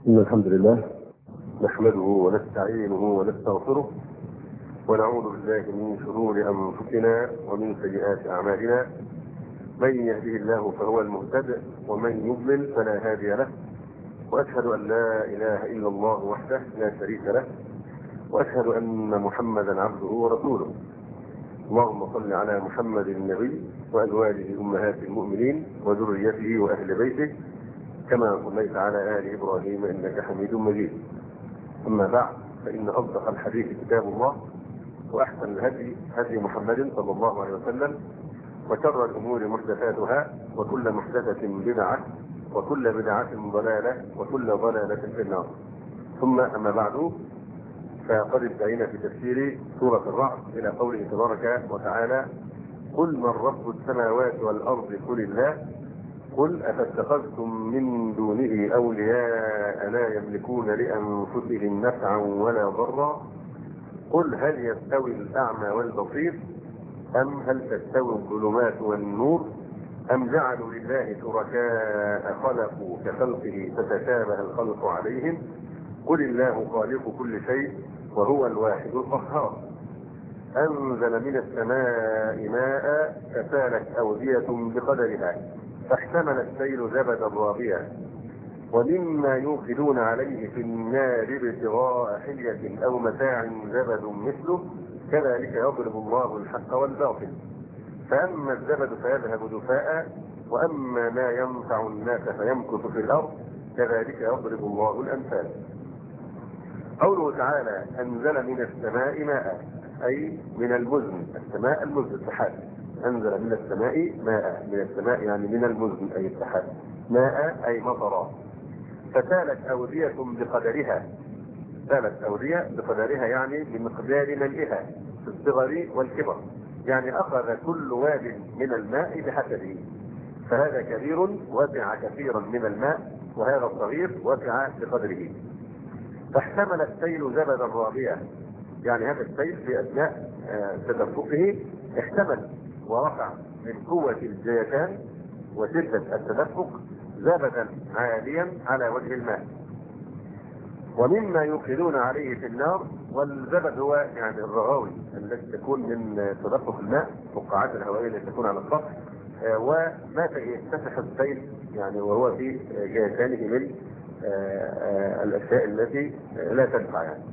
إن الحمد لله نحمده ونستعينه ونستغفره ونعوذ بالله من شرور أنفسنا ومن سيئات أعمالنا. من يهده الله فهو المهتد ومن يضلل فلا هادي له، وأشهد أن لا إله إلا الله وحده لا شريك له، وأشهد أن محمدا عبده ورسوله. اللهم صل على محمد النبي وأزواجه أمهات المؤمنين وذريته وأهل بيته كما صليت على آل إبراهيم إنك حميد مجيد. أما بعد، فإن أصدق الحديث كتاب الله، وأحسن الهدي هدي محمد صلى الله عليه وسلم، وشر الأمور محدثاتها، وكل محدثة بدعة، وكل بدعة ضلالة، وكل ضلالة في النار. ثم أما بعد، فقد انتهينا في تفسير سورة الرعد إلى قوله تبارك وتعالى: قل من رب السماوات والأرض قل الله قل أفاتخذتم من دونه أولياء لا يملكون لأنفسهم نفعا ولا ضرا قل هل يستوي الأعمى والبصير أم هل تستوي الظلمات والنور أم جعلوا لله شركاء خلقوا كخلقه فتشابه الخلق عليهم قل الله خالق كل شيء وهو الواحد القهار أنزل من السماء ماء فسالت أودية بقدرها فاحتمل السيل زبدا رابيا ومما يوقدون عليه في النار ابتغاء حلية أو متاع زبد مثله كذلك يضرب الله الحق والباطل فأما الزبد فيذهب جفاء وأما ما ينفع الناس فيمكث في الأرض كذلك يضرب الله الأمثال. قوله تعالى: أنزل من السماء ماء، أي من المزن. السماء المزن السحاب. أنزل من السماء ماء، من السماء يعني من المزن أي السحاب. ماء أي مطرا. فسالت أودية بقدرها. سالت أودية بقدرها يعني بمقدار ملئها في الصغر والكبر، يعني أخذ كل واد من الماء بحسبه، فهذا كبير وسع كثيرا من الماء، وهذا الصغير وسع بقدره. فاحتمل السيل زبدا رابيا، يعني هذا السيل في أثناء تدفقه احتمل ورفع من قوة الجيشان وشدة التدفق زبدا عاليا على وجه الماء. ومما يوقدون عليه في النار، والزبد هو يعني الرغاوي التي تكون من تدفق الماء، فقاعات الهوائية التي تكون على السطح، وما يفتح السيل يعني وهو في جيشانه من الأشياء التي لا تنفع يعني.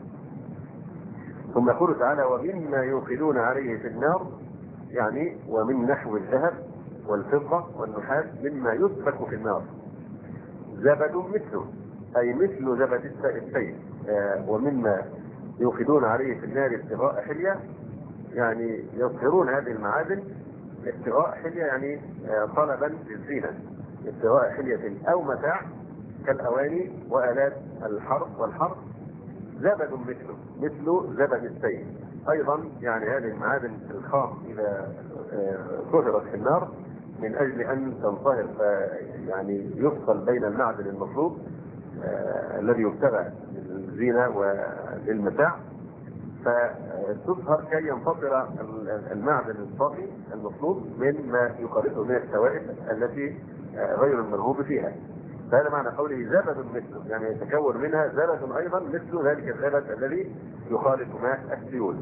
ثم يقول تعالى: ومما يوقدون عليه في النار، يعني ومن نحو الذهب والفضة والنحاس مما يسفك في النار زبد مثله، أي مثل زبد السيل. ومما يوقدون عليه في النار ابتغاء حلية، يعني يظهرون هذه المعادن ابتغاء حلية يعني طلبا للزينة، ابتغاء حلية أو متاع كالأواني وآلات الحرب زبد مثل زبد السيل. أيضا يعني هذه المعادن الخام إذا ظهرت في النار من أجل أن تنطهر، يعني يفصل بين المعدن المطلوب الذي يبتغى للزينة وللمتاع، فتظهر كي ينفصل المعدن الصافي المطلوب مما يقاربه من السوائل التي غير المرغوب فيها. فهذا معنى قوله زبد مثله، يعني يتكون منها زبد أيضا مثل ذلك الزبد الذي يخالط ماء السيول.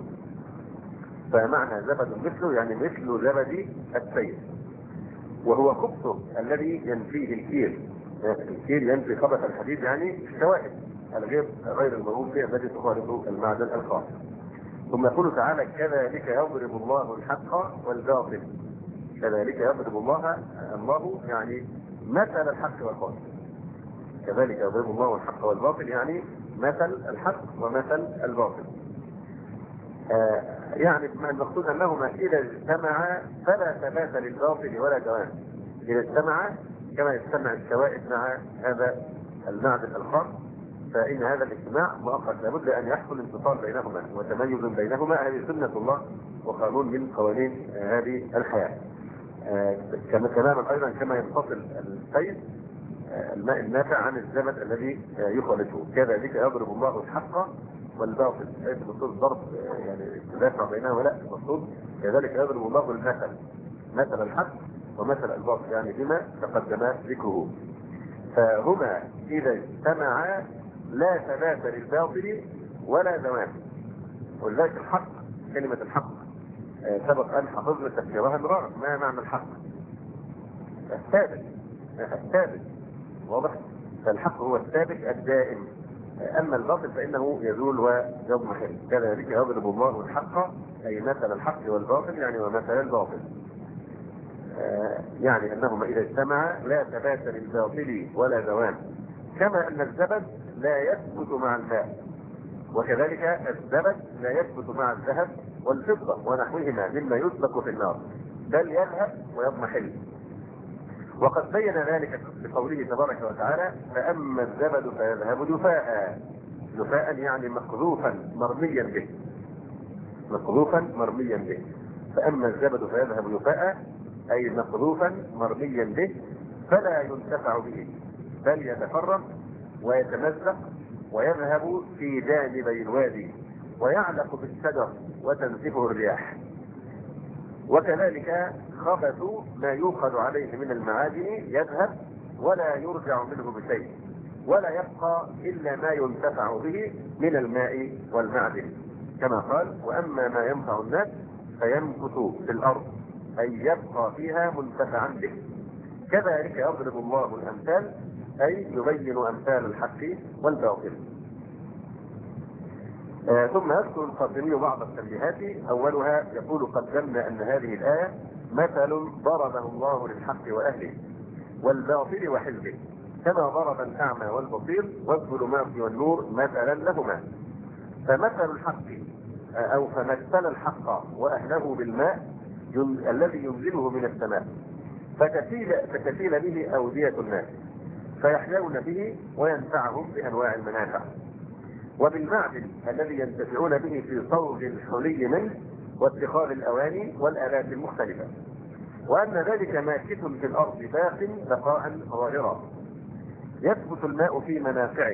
فمعنى زبد مثله يعني مثل زبد السيل، وهو خبثه الذي ينفيه الكير. الكير ينفي خبث الحديد يعني السوائل غير المرغوب فيها التي تخالط المعدن الخام. ثم يقول تعالى: كذلك يضرب الله الحق والباطل. كذلك يضرب الله يعني مثل الحق والباطل. كذلك يضرب الله الحق والباطل يعني مثل الحق ومثل الباطل. يعني المقصود انهما اذا اجتمعا فلا ثبات للباطل ولا دوام. اذا اجتمعا كما يجتمع السوائد مع هذا المعدن الخام، فان هذا الاجتماع مؤقت، لابد ان يحصل انفصال بينهما وتميز بينهما. هذه سنه الله وقانون من قوانين هذه الحياه. تماما ايضا كما ينفصل السيل الماء النافع عن الزبد الذي يخالطه. كذلك يضرب الله الحق والباطل، ليس المقصود ضرب يعني التدافع بينهما، لا، المقصود كذلك يضرب الله المثل، مثل الحق ومثل الباطل، يعني بما تقدم ذكره. فهما إذا اجتمعا لا ثبات للباطل ولا دوام. ولذلك الحق، كلمة الحق سبق أن حفظنا تفسيرها مرارا. ما معنى الحق؟ الثابت، الثابت، واضح؟ فالحق هو الثابت الدائم، أما الباطل فإنه يزول ويضمحل. كذلك يضرب الله الحق، أي مثل الحق والباطل، يعني ومثل الباطل، يعني أنهما إذا اجتمعا لا ثبات للباطل ولا دوام. كما أن الزبد لا يثبت مع الماء، وكذلك الزبد لا يثبت مع الذهب والفضة ونحوهما مما يسلك في النار، بل يذهب ويضمحل. وقد بين ذلك بقوله تبارك وتعالى: فأما الزبد فيذهب جفاء. جفاء يعني مقذوفا مرميا به، مقذوفا مرميا به. فأما الزبد فيذهب جفاء أي مقذوفا مرميا به، فلا ينتفع به، بل يتفرق ويتمزق ويذهب في جانبي الوادي ويعلق بالشجر وتنسفه الرياح. وكذلك خبث ما يوقد عليه من المعادن يذهب ولا يرجع منه بشيء، ولا يبقى إلا ما ينتفع به من الماء والمعدن، كما قال: وأما ما ينفع الناس فيمكث في الأرض، أي يبقى فيها منتفعا به. كذلك يضرب الله الأمثال، أي يبين أمثال الحق والباطل. ثم يذكر القاسمي بعض التنبيهات. أولها يقول: قدمنا أن هذه الآية مثل ضربه الله للحق وأهله والباطل وحزبه، كما ضرب الأعمى والبصير والظلمات والنور مثلا لهما. فمثل الحق أو فمثل الحق وأهله بالماء الذي ينزله من السماء، فتسيل به أودية الناس فيحيون به وينفعهم بأنواع المنافع، وبالمعدن الذي ينتفعون به في صوغ الحلي منه واتخاذ الأواني والآلات المختلفة، وأن ذلك ماكث في الأرض باق بقاء ظاهرا. يثبت الماء في منافعه،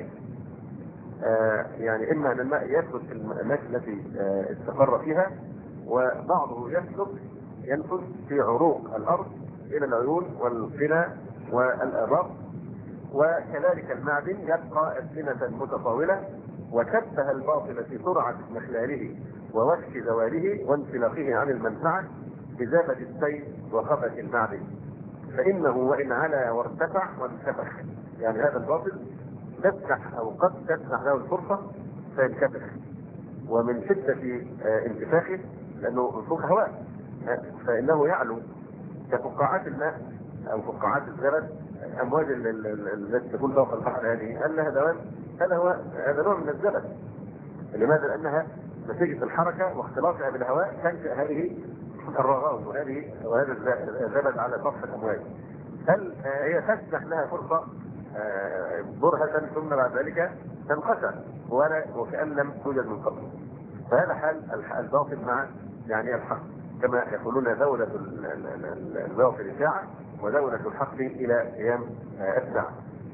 يعني إما أن الماء يثبت في الأماكن التي استقر فيها، وبعضه ينفذ في عروق الأرض إلى العيون والقنا والآبار. وكذلك المعدن يبقى أزمنة متطاولة، وشبه الباطل في سرعة مخلاله ووشك زواله وانسلاخه عن المنفعة بزابة السيل وخبث المعدن، فإنه وإن علا وارتفع وانتفخ، يعني هذا الباطل تفتح أو قد تفتح له الفرصة فينتفخ، ومن شدة انتفاخه لأنه فوق هواء فإنه يعلو كفقاعات الماء أو فقاعات الزبد. الأمواج التي تكون فوق البحر هذه هل لها دوام؟ هذا نوع من الزبد. لماذا؟ لأنها نتيجة الحركة واختلاطها بالهواء تنشأ هذه الرغاوي وهذا الزبد على سطح الأمواج. هل هي تسمح لها فرصة برهة ثم بعد ذلك تنقطع وكأن لم توجد من قبل؟ فهذا حال الباطل مع يعني الحق، كما يقولون دولة الباطل ساعة ودولة الحق إلى قيام الساعة.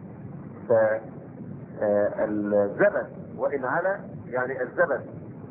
فالزبد وإن علا، يعني الزبد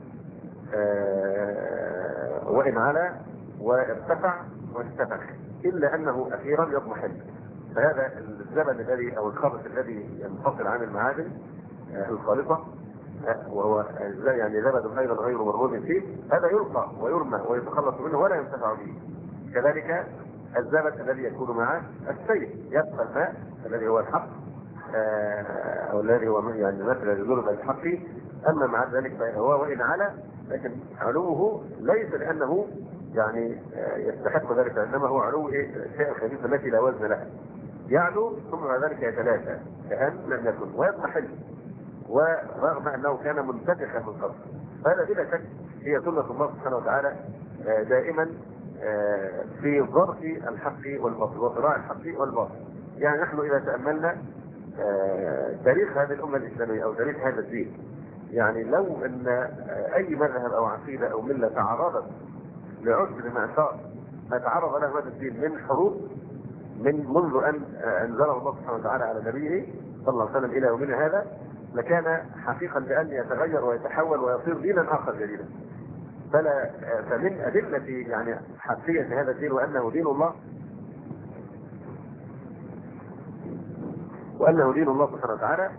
وإن علا وارتفع وانتفخ إلا أنه أخيرا يضمحل. فهذا الزبد الذي أو الخبث الذي ينفصل عن المعادن الخالصة، وهو يعني زبد أيضا غير مرغوب فيه، هذا يلقى ويرمى ويتخلص منه ولا ينتفع به. كذلك الزبد الذي يكون معه السيل، يبقى الماء الذي هو الحق أو الذي هو يعني مثل يدور بالحق، أما مع ذلك فهو وإن علا، لكن علوه ليس لأنه يعني يستحق ذلك، إنما هو علو الشيء الخبيث التي لا وزن لها، يعلو ثم بعد ذلك يتلاشى كأن لم يكن ويضمحل، ورغم أنه كان منتفخا من قبل. فهذا بلا شك هي سنة الله سبحانه وتعالى دائما في ظرف الحق والباطل وصراع الحق والباطل. يعني نحن إذا تأملنا تاريخ هذه الأمة الإسلامية أو تاريخ هذا الدين، يعني لو أن أي مذهب أو عقيدة أو ملة تعرضت لعسر معصار ما تعرض له هذا الدين من حروب منذ أن أنزله الله سبحانه وتعالى على نبيه صلى الله عليه وسلم إلى يومنا هذا، لكان حقيقا بأن يتغير ويتحول ويصير دينا آخر جديدا. فمن أدلة يعني حقيقة هذا الدين وأنه دين الله سبحانه وتعالى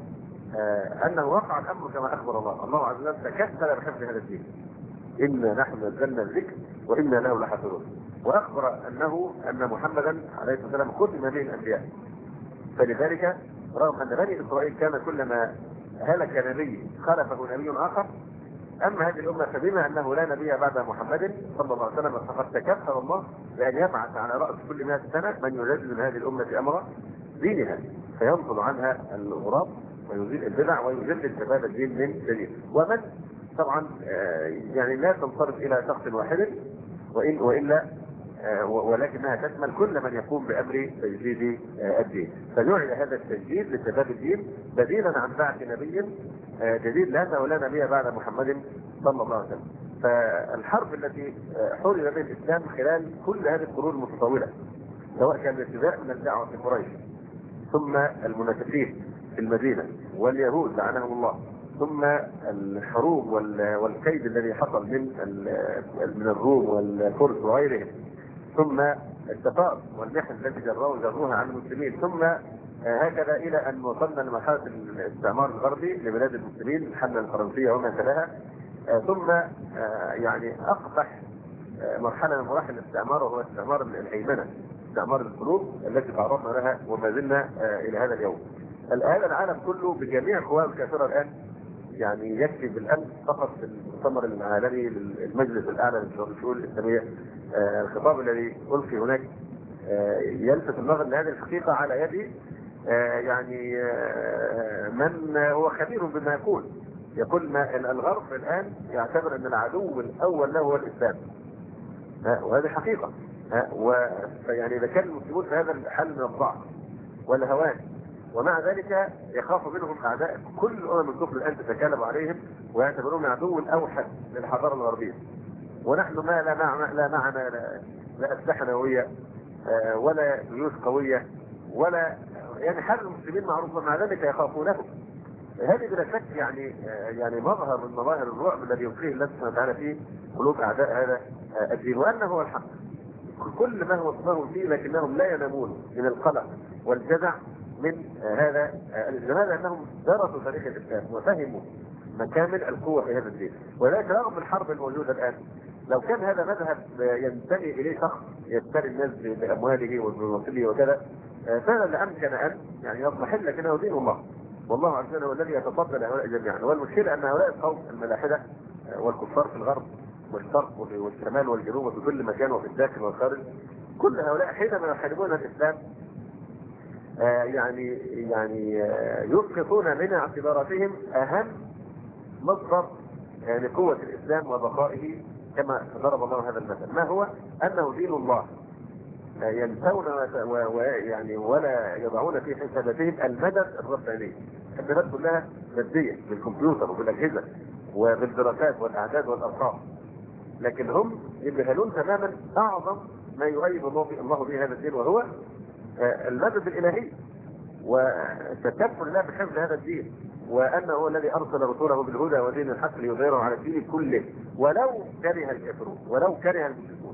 انه وقع الامر كما اخبر الله. الله عز وجل تكفل بحفظ هذا الدين. انا نحن نزلنا الذكر وانا له لحافظون. واخبر ان محمدا عليه الصلاه والسلام ختم به الانبياء. فلذلك رغم ان بني اسرائيل كان كلما هلك نبي خلفه نبي اخر، اما هذه الامه فبما انه لا نبي بعد محمد صلى الله عليه وسلم فقد تكفل الله بان يبعث على راس كل 100 سنه من يجدد من هذه الامه امر دينها، فينقض عنها الغراب ويزيل البدع ويجدد شباب الدين من جديد. ومن طبعا يعني لا تنصرف الى شخص واحد والا ولكنها تشمل كل من يقوم بامر تجديد الدين. فجعل هذا التجديد لشباب الدين بديلا عن بعث نبي جديد، لانه لا نبي بعد محمد صلى الله عليه وسلم. فالحرب التي حورب بها الاسلام خلال كل هذه القرون المتطاوله، سواء كان الابتداء من الدعوه في قريش، ثم المنافقين في المدينه، واليهود لعنهم الله، ثم الحروب والكيد الذي حصل من الروم والفرس وغيرهم، ثم التفاؤل والمحن التي جروها عن المسلمين، ثم هكذا الى ان وصلنا لمرحله الاستعمار الغربي لبلاد المسلمين، الحمله الفرنسيه وما تلاها، ثم يعني اقبح مرحله من مراحل الاستعمار وهو استعمار الهيمنه، استعمار القلوب التي تعرضنا لها وما زلنا الى هذا اليوم. الان العالم كله بجميع قواه الكافره الان يعني يكفي بالامس فقط في المؤتمر العالمي للمجلس الاعلى للشؤون الاسلاميه الخطاب الذي القي هناك يلفت النظر لهذه الحقيقه على يد يعني من هو خبير بما يقول ما الغرب الان يعتبر ان العدو الاول له هو الاسلام، وهذه حقيقه. ويعني اذا كان المسلمون في هذا الحال من الضعف والهوان، ومع ذلك يخاف منهم اعداء كل الامم الكفر الان تتكالب عليهم ويعتبرون عدو اوحد للحضاره الغربيه. ونحن ما لا معنا لا اسلحه نوويه ولا جيوش قويه ولا يعني حال المسلمين معروف، ومع ذلك يخافونهم. هذه بلا شك يعني مظهر من مظاهر الرعب الذي يلقيه الله سبحانه وتعالى في قلوب اعداء هذا الدين، وانه هو الحق. كل ما هو فيه لكنهم لا ينامون من القلق والجزع من هذا لماذا؟ انهم درسوا تاريخ الاسلام وفهموا مكامن القوه في هذا الدين. ولذلك رغم الحرب الموجوده الان، لو كان هذا مذهب ينتمي اليه شخص يشتري الناس بامواله وبمناصبه وكذا، فعلا لامكن ان يعني يضمحل، لكنه دين الله، والله عز وجل هو الذي يتفضل هؤلاء جميعا. والمشكله ان هؤلاء القوم الملاحده والكفار في الغرب والشرق والشمال والجنوب وفي كل مكان وفي الداخل والخارج، كل هؤلاء حينما يحاربون الاسلام يعني يسقطون من اعتباراتهم اهم مصدر يعني قوه الاسلام وبقائه، كما ضرب الله هذا المثل، ما هو انه دين الله. ينسون ويعني ولا يضعون في حساباتهم المدد الرباني. البلاد كلها ماديه بالكمبيوتر وبالاجهزه وبالدراسات والاعداد والارقام، لكن هم يجهلون تماما اعظم ما يؤيد الله به هذا الدين، وهو المدد الالهي وتكفل الله بحفظ هذا الدين، وانه هو الذي ارسل رسوله بالهدى ودين الحق ليظهره على الدين كله ولو كره الكافرون ولو كره المشركون،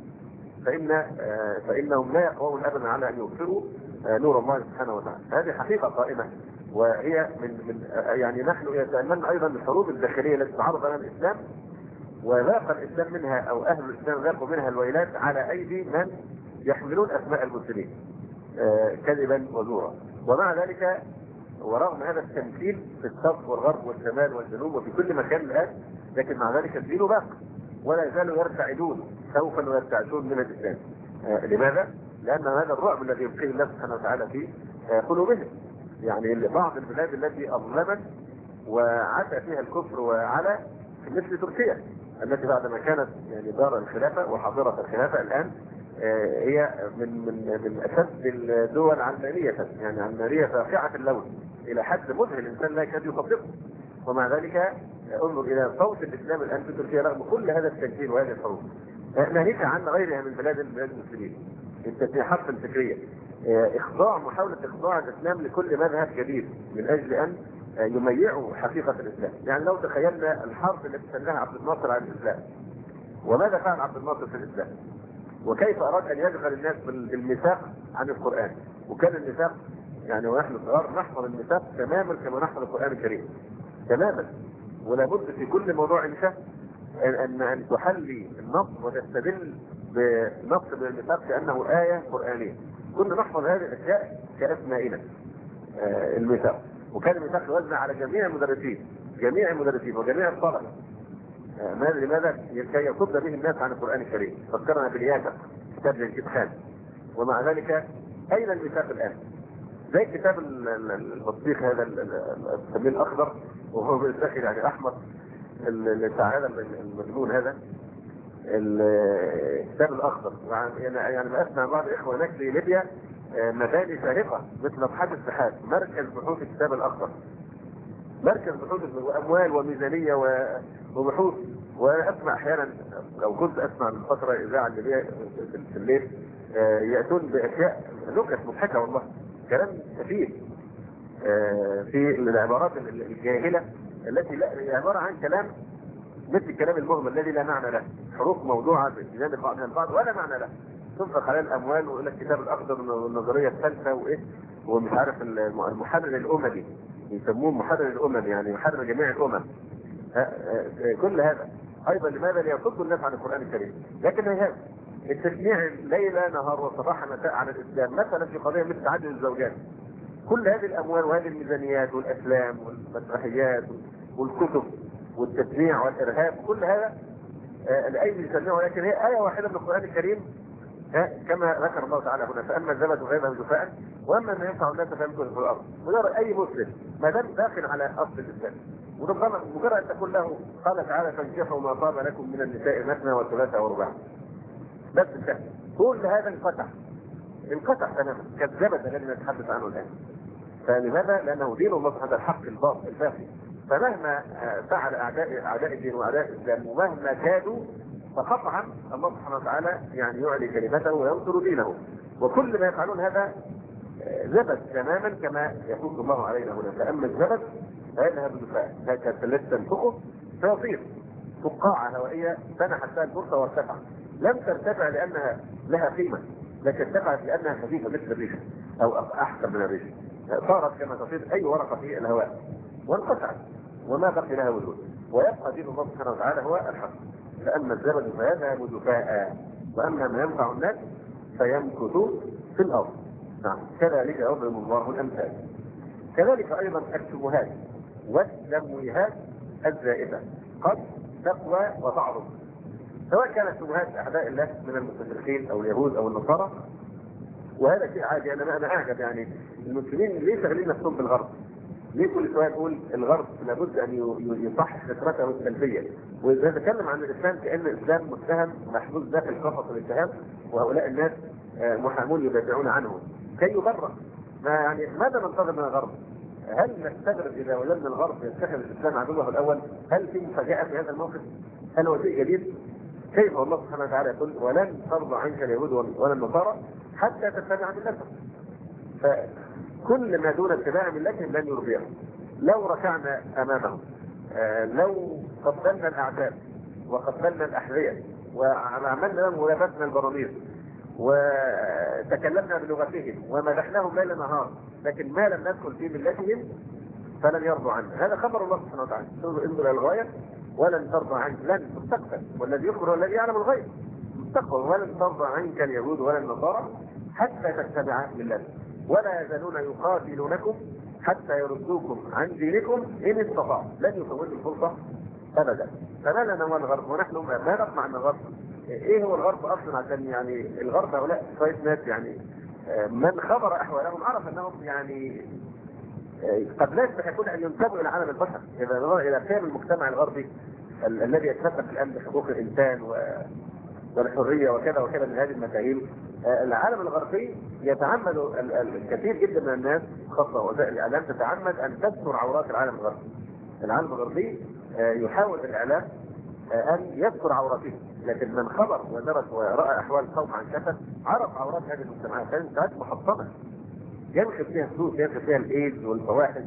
فانهم لا يقوون ابدا على ان يغفروا نور الله سبحانه وتعالى. هذه حقيقه قائمه، وهي من يعني نحن يتاملنا ايضا الحروب الداخليه التي تعرض لها الاسلام، وذاق الاسلام منها او اهل الاسلام ذاقوا منها الويلات على ايدي من يحملون اسماء المسلمين كذبا وزورا. ومع ذلك ورغم هذا التمثيل في الشرق والغرب والشمال والجنوب وفي كل مكان الان، لكن مع ذلك الدين باق ولا يزالوا يرتعدون خوفا ويرتعشون من الاسلام. لماذا؟ لان هذا الرعب الذي يلقيه الله سبحانه وتعالى في قلوبهم. يعني بعض البلاد التي اظلمت وعتى فيها الكفر وعلى مثل تركيا التي بعدما كانت يعني دار الخلافه وحاضره الخلافه، الان هي من اشد الدول علمانيه، يعني علمانيه فاقعه اللون الى حد مذهل الانسان لا يكاد يصدقه. ومع ذلك انظر الى صوت الاسلام الان في تركيا رغم كل هذا التجديد وهذه الحروب، ناهيك عن غيرها من بلاد المسلمين. التسليحات الفكريه، محاوله اخضاع الاسلام لكل مذهب جديد من اجل ان يميعوا حقيقه الاسلام. يعني لو تخيلنا الحرب التي سناها عبد الناصر على الاسلام، وماذا فعل عبد الناصر في الاسلام؟ وكيف اراد ان يشغل الناس بالميثاق عن القران؟ وكان الميثاق يعني ونحن صغار نحفظ الميثاق تماما كما نحفظ القرآن الكريم تماما. ولا بد في كل موضوع انشاء ان تحلي النص وتستدل بنص من الميثاق كانه آية قرآنية. كنا نحفظ هذه الاشياء كاسمائنا الميثاق. وكان الميثاق يوزع على جميع المدرسين وجميع الطلبة. لماذا؟ كي يصد به الناس عن القرآن الكريم. فكرنا بالياسق كتاب جنكيز خان. ومع ذلك اين الميثاق الان؟ زي كتاب البطيخ هذا السمين الاخضر وهو بالداخل يعني احمر بتاع هذا المجنون هذا الكتاب الاخضر. يعني بأسمع بعض الاخوه هناك في ليبيا مباني شاهقه مثل مبحث السحاب، مركز بحوث الكتاب الاخضر، مركز بحوث واموال وميزانيه وبحوث. وانا اسمع احيانا لو كنت اسمع من فتره اذاعه الليبيه في الليل ياتون باشياء نكت مضحكه والله، كلام كثير في العبارات الجاهله التي لا عباره عن كلام مثل الكلام المهمل الذي لا معنى له، حروف موضوعه بجانب بعضها البعض ولا معنى له، تنفق على الاموال ويقول لك الكتاب الاخضر والنظريه الثالثه وايه ومش عارف المحرر الاممي، يسموه محرر الامم يعني محرر جميع الامم. كل هذا ايضا لماذا؟ ليصد الناس عن القران الكريم. لكن هذا التشنيع ليلا نهار وصباحا مساء عن الاسلام مثلا في قضيه مثل تعدد الزوجات، كل هذه الاموال وهذه الميزانيات والافلام والمسرحيات والكتب والتشنيع والارهاب، كل هذا لاي يسميه، ولكن هي ايه واحده من القران الكريم كما ذكر الله تعالى هنا: فاما الزبد فيذهب جفاء واما ما ينفع الناس فيمكث في الارض. ويرى اي مسلم ما دام داخل على اصل الاسلام وربما مجرد ان تقول له قال تعالى: فانكحوا ما طاب لكم من النساء مثنى وثلاث ورباع، بس انتهى. كل هذا انقطع تماما كالزبد الذي نتحدث عنه الان. فلماذا؟ لانه دين الله سبحانه الحق الباطل الباقي. فمهما فعل اعداء الدين واعداء الاسلام ومهما كادوا فقطعا الله سبحانه وتعالى يعني يعلي كلمته وينصر دينه. وكل ما يفعلون هذا زبد تماما كما يقول الله علينا هنا: فاما الزبد فيذهب جفاء، هكذا التي تنفقه فيصير فقاعه هوائيه سنحت لها الفرصه وارتفع. لم ترتفع لانها لها قيمه، لكن ارتفعت لانها خفيفه مثل الريشه او احسن من الريشه، صارت كما تصير اي ورقه في الهواء وانقطعت وما بقي لها وجود. ويبقى دين الله سبحانه وتعالى هو الحق. فاما الزبد فيذهب جفاء واما ما ينفع الناس فيمكث في الارض. نعم، كذلك يضرب الله الامثال. كذلك ايضا الشبهات والتمويهات الزائده قد تقوى وتعرض، سواء كانت شبهات اعداء الله من المستشرقين او اليهود او النصارى. وهذا شيء عادي. انا اعجب يعني المسلمين ليه شغالين نفسهم بالغرب؟ ليه كل شويه نقول الغرب لابد ان يصحح فكرته السلبيه ويتكلم عن الاسلام كان الاسلام متهم محبوس داخل قفص الاتهام وهؤلاء الناس محامون يدافعون عنه كي يبرر. يعني ماذا ننتظر من الغرب؟ هل نستغرب اذا وجدنا الغرب يتخذ الاسلام عدوه الاول؟ هل في مفاجاه في هذا الموقف؟ هل هو شيء جديد؟ كيف الله سبحانه وتعالى يقول: ولن ترضى عنك اليهود ولا النصارى حتى تتبع ملتهم. فكل ما دون اتباع ملتهم لن يرضيهم. لو ركعنا امامهم، لو قبلنا الاعداء وقبلنا الاحذيه وعملنا لهم ولبسنا البرانيس وتكلمنا بلغتهم ومدحناهم ليل نهار، لكن ما لم ندخل في ملتهم فلن يرضوا عنا. هذا خبر الله سبحانه وتعالى: انظر الى الغايه ولن ترضى عنك، لن مستقبل، والذي يخبر والذي يعلم الغيب مستقبل، ولن ترضى عنك اليهود ولا النصارى حتى تتبع ملتهم ولا يزالون يقاتلونكم حتى يردوكم عن دينكم ان استطاعوا. لن يفوتوا الفرصه ابدا. فما لنا والغرب ونحن ما نطمع من الغرب. ايه هو الغرب اصلا؟ عشان يعني الغرب هؤلاء شويه ناس يعني من خبر احوالهم عرف انهم يعني قد لا يستحقون ان ينتموا الى عالم البشر. اذا نظر الى قيم المجتمع الغربي الذي يتمسك الان بحقوق الانسان والحريه وكذا وكذا من هذه المفاهيم، العالم الغربي يتعمد الكثير جدا من الناس خاصه وسائل الاعلام تتعمد ان تستر عورات العالم الغربي. العالم الغربي يحاول الاعلام ان يستر عوراته، لكن من خبر ودرس وراى احوال القوم عن كثب عرف عورات هذه المجتمعات. كانت محطمه ينخب فيها فلوس، ينخب فيها الايدز والفواحش،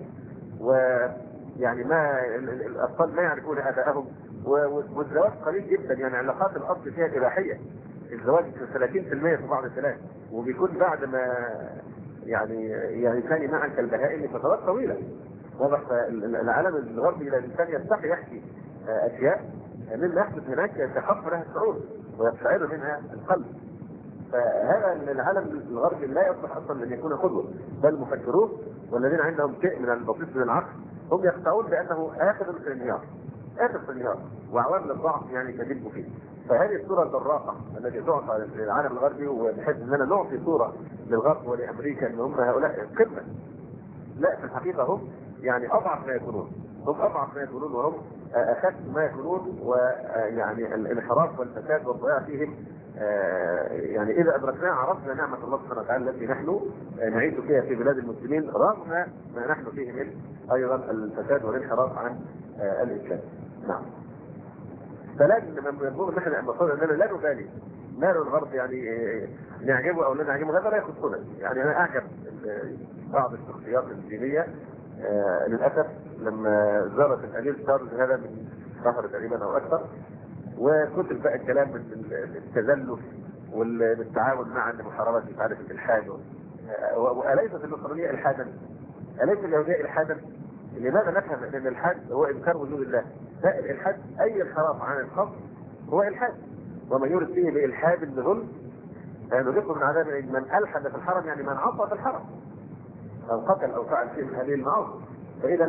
ويعني ما الاطفال ما يعرفون ابائهم، والزواج قليل جدا. يعني علاقات الاصل فيها اباحيه، الزواج 30% في بعض البلاد، وبيكون بعد ما يعني ثاني معا كالبهائم فترات طويله. واضح. العالم الغربي الى الانسان يستحي يحكي اشياء مما يحدث هناك يتخف لها الشعور ويقشعر منها القلب. فهذا العالم الغربي لا يصلح اصلا ان يكون قدوه، بل مفكرون والذين عندهم شيء من البسيط من العقل هم يقطعون بانه اخر في الانهيار، اخر في الانهيار، وعوامل الضعف يعني تجب فيه. فهذه الصوره البراقه التي تعطى للعالم الغربي، وبحيث اننا نعطي صوره للغرب ولامريكا ان هم هؤلاء قمه، لا في الحقيقه هم يعني اضعف ما يكونون، هم اضعف ما يكونون وهم اخف ما يكونون. ويعني الانحراف والفساد والضياع فيهم يعني اذا ادركناه عرفنا نعمه الله سبحانه وتعالى التي نحن نعيش فيها في بلاد المسلمين رغم ما نحن فيه من ايضا الفساد والانحراف عن الاسلام. نعم. فلازم نقول نحن المفروض اننا لا نبالي مال الغرب يعني نعجبه او لا نعجبه، هذا لا يخصنا. يعني انا اعجب بعض الشخصيات الدينيه للاسف لما زارت الامير تشارلز هذا من شهر تقريبا او اكثر، وكتب بقى الكلام من التزلف والتعاون معا لمحاربه مش عارف الالحاد. واليست النصرانيه الحادا؟ اليس اليهوديه الحادا؟ لماذا نفهم ان الالحاد هو انكار وجود الله؟ لا، الالحاد اي انحراف عن الخط هو الحاد، ومن يرد فيه بالالحاد بظلم نذقه من عذاب من الحد في الحرم، يعني من عصى في الحرم، من قتل او فعل شيء من هذه المعاصي. فاذا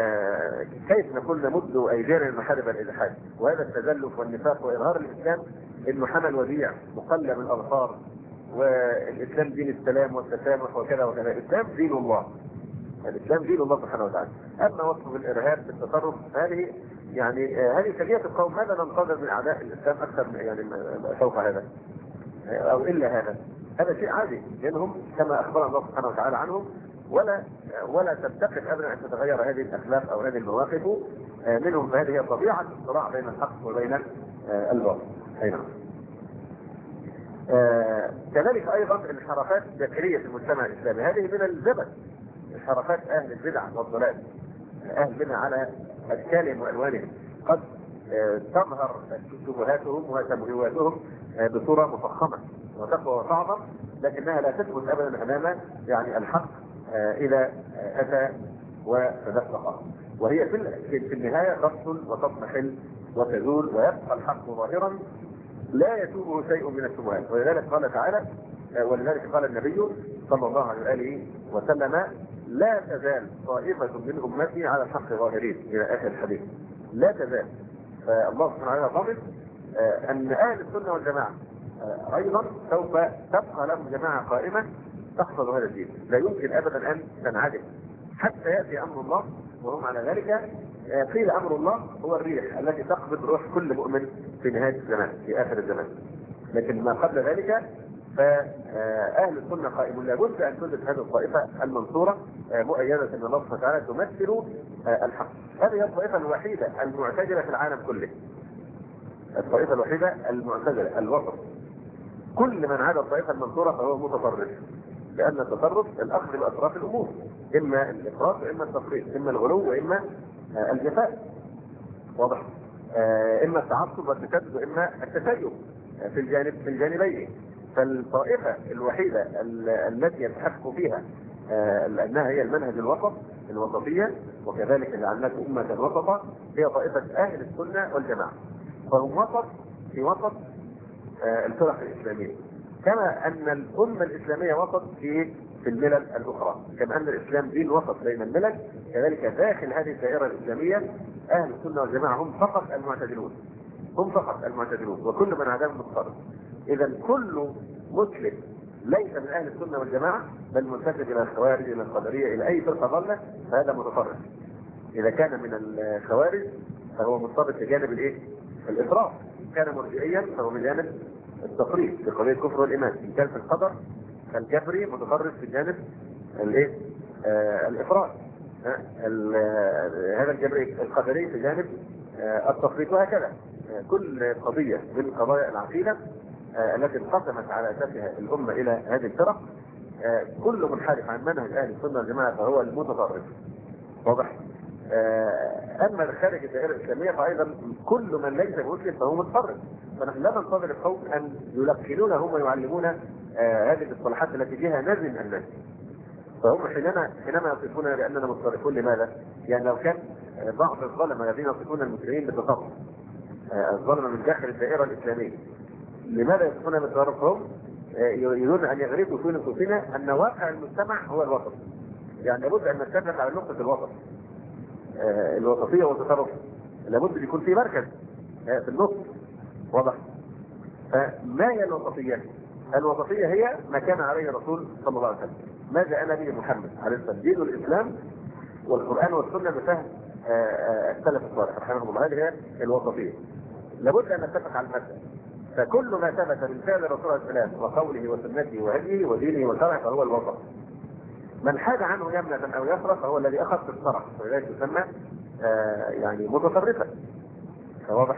كيف نكون نمد ايدينا لمحارب الالحاد؟ وهذا التزلف والنفاق واظهار الاسلام انه حمل وديع مقلم الاظفار، والاسلام دين السلام والتسامح وكذا وكذا. الاسلام دين الله، الاسلام دين الله سبحانه وتعالى. اما وصف بالارهاب بالتطرف هذه يعني هذه سجيه القوم. ماذا ننتظر من اعداء الاسلام اكثر يعني فوق هذا او الا هذا؟ هذا شيء عادي لانهم كما اخبر الله سبحانه وتعالى عنهم، ولا تفتقد ابدا ان تتغير هذه الاخلاق او هذه المواقف منهم. فهذه هي طبيعه الصراع بين الحق وبين الباطل. اي نعم. كذلك ايضا الانحرافات الداخليه في المجتمع الاسلامي، هذه من الزبد. انحرافات اهل البدع والضلال، اهل البدع على اشكالهم والوانهم قد تظهر شبهاتهم وتمويهاتهم بصوره مفخمه وتقوى وتعظم، لكنها لا تثبت ابدا امام يعني الحق اذا اتى وتدفق. وهي في النهايه تفصل وتضمحل وتزول ويبقى الحق ظاهرا لا يتوبه شيء من الشبهات. ولذلك قال تعالى، ولذلك قال النبي صلى الله عليه واله وسلم: لا تزال طائفه من امتي على الحق ظاهرين، الى اخر الحديث. لا تزال. فالله سبحانه وتعالى ضمن ان اهل السنه والجماعه ايضا سوف تبقى لهم جماعه قائمه تحفظ هذا الدين، لا يمكن ابدا ان تنعدم حتى ياتي امر الله وهم على ذلك. قيل امر الله هو الريح التي تقبض روح كل مؤمن في نهايه الزمان، في اخر الزمان. لكن ما قبل ذلك فاهل السنه قائمون. لابد ان تدرك هذه الطائفه المنصوره مؤيده من الله سبحانه وتعالى تمثل الحق. هذه هي الطائفه الوحيده المعتدله في العالم كله. الطائفه الوحيده المعتدله الوسط. كل من عدا الطائفه المنصوره فهو متطرف، لان التطرف الاخذ باطراف الامور، اما الافراط واما التفريط، اما الغلو واما الجفاء. واضح؟ اما التعصب والتشدد واما التشيع في الجانبين. فالطائفه الوحيده التي يتحقق فيها انها هي المنهج الوسطيه، وكذلك جعلناكم امه وسطا، هي طائفه اهل السنه والجماعه. فهم وسط في وسط الفرق الاسلاميه، كما ان الامه الاسلاميه وسط في الملل الاخرى. كما ان الاسلام دين وسط بين الملل، كذلك داخل هذه الدائره الاسلاميه اهل السنه والجماعه هم فقط المعتدلون، هم فقط المعتدلون، وكل من عداهم مضطرب. اذا كل مسلم ليس من اهل السنه والجماعه بل منتسب الى الخوارج، الى القدريه، الى اي فرقه ضاله، فهذا متطرف. اذا كان من الخوارج فهو مضطرب في جانب الايه؟ الافراط. ان كان مرجئيا فهو من جانب التفريط في قضيه الكفر والايمان. ان كان في القدر فالكفري متطرف في جانب الايه؟ الافراط. هذا الجبري القدري في جانب التفريط، وهكذا. كل قضيه من قضايا العقيده التي انقسمت على اساسها الامه الى هذه الفرق، كل منحرف عن منهج اهل السنه والجماعه فهو المتطرف. واضح؟ اما خارج الدائره الاسلاميه فايضا كل من ليس مسلم فهو متطرف. فنحن لا ننتظر القوم ان يلقنون هم ويعلمون هذه الاصطلاحات التي فيها نزل الناس. فهم حينما يصفون باننا متطرفون، لماذا؟ يعني لو كان بعض الظلمه الذين يصفون المسلمين بالتطرف، الظلمه من داخل الدائره الاسلاميه، لماذا يصفون بالتطرف؟ هم يريدون ان يغرسوا في نفوسنا ان واقع المجتمع هو الوسط. يعني لابد ان نتفق على نقطه الوسط. الوسطيه والتطرف لابد يكون في مركز في النص، واضح؟ فما هي الوسطيه؟ الوسطيه هي ما كان عليه الرسول صلى الله عليه وسلم، ما جاء به محمد عليه الصلاه والسلام، دين الاسلام والقران والسنه بفهم السلف الصالح رحمهم الله. هذه هي الوسطيه. لابد ان نتفق على المبدا. فكل ما ثبت من فعل الرسول عليه السلام وقوله وسنته وهديه ودينه وشرعه فهو الوسط. من حاد عنه يمنة او يسرى فهو الذي اخذ في الصرع، ولذلك يسمى يعني متطرفا. واضح؟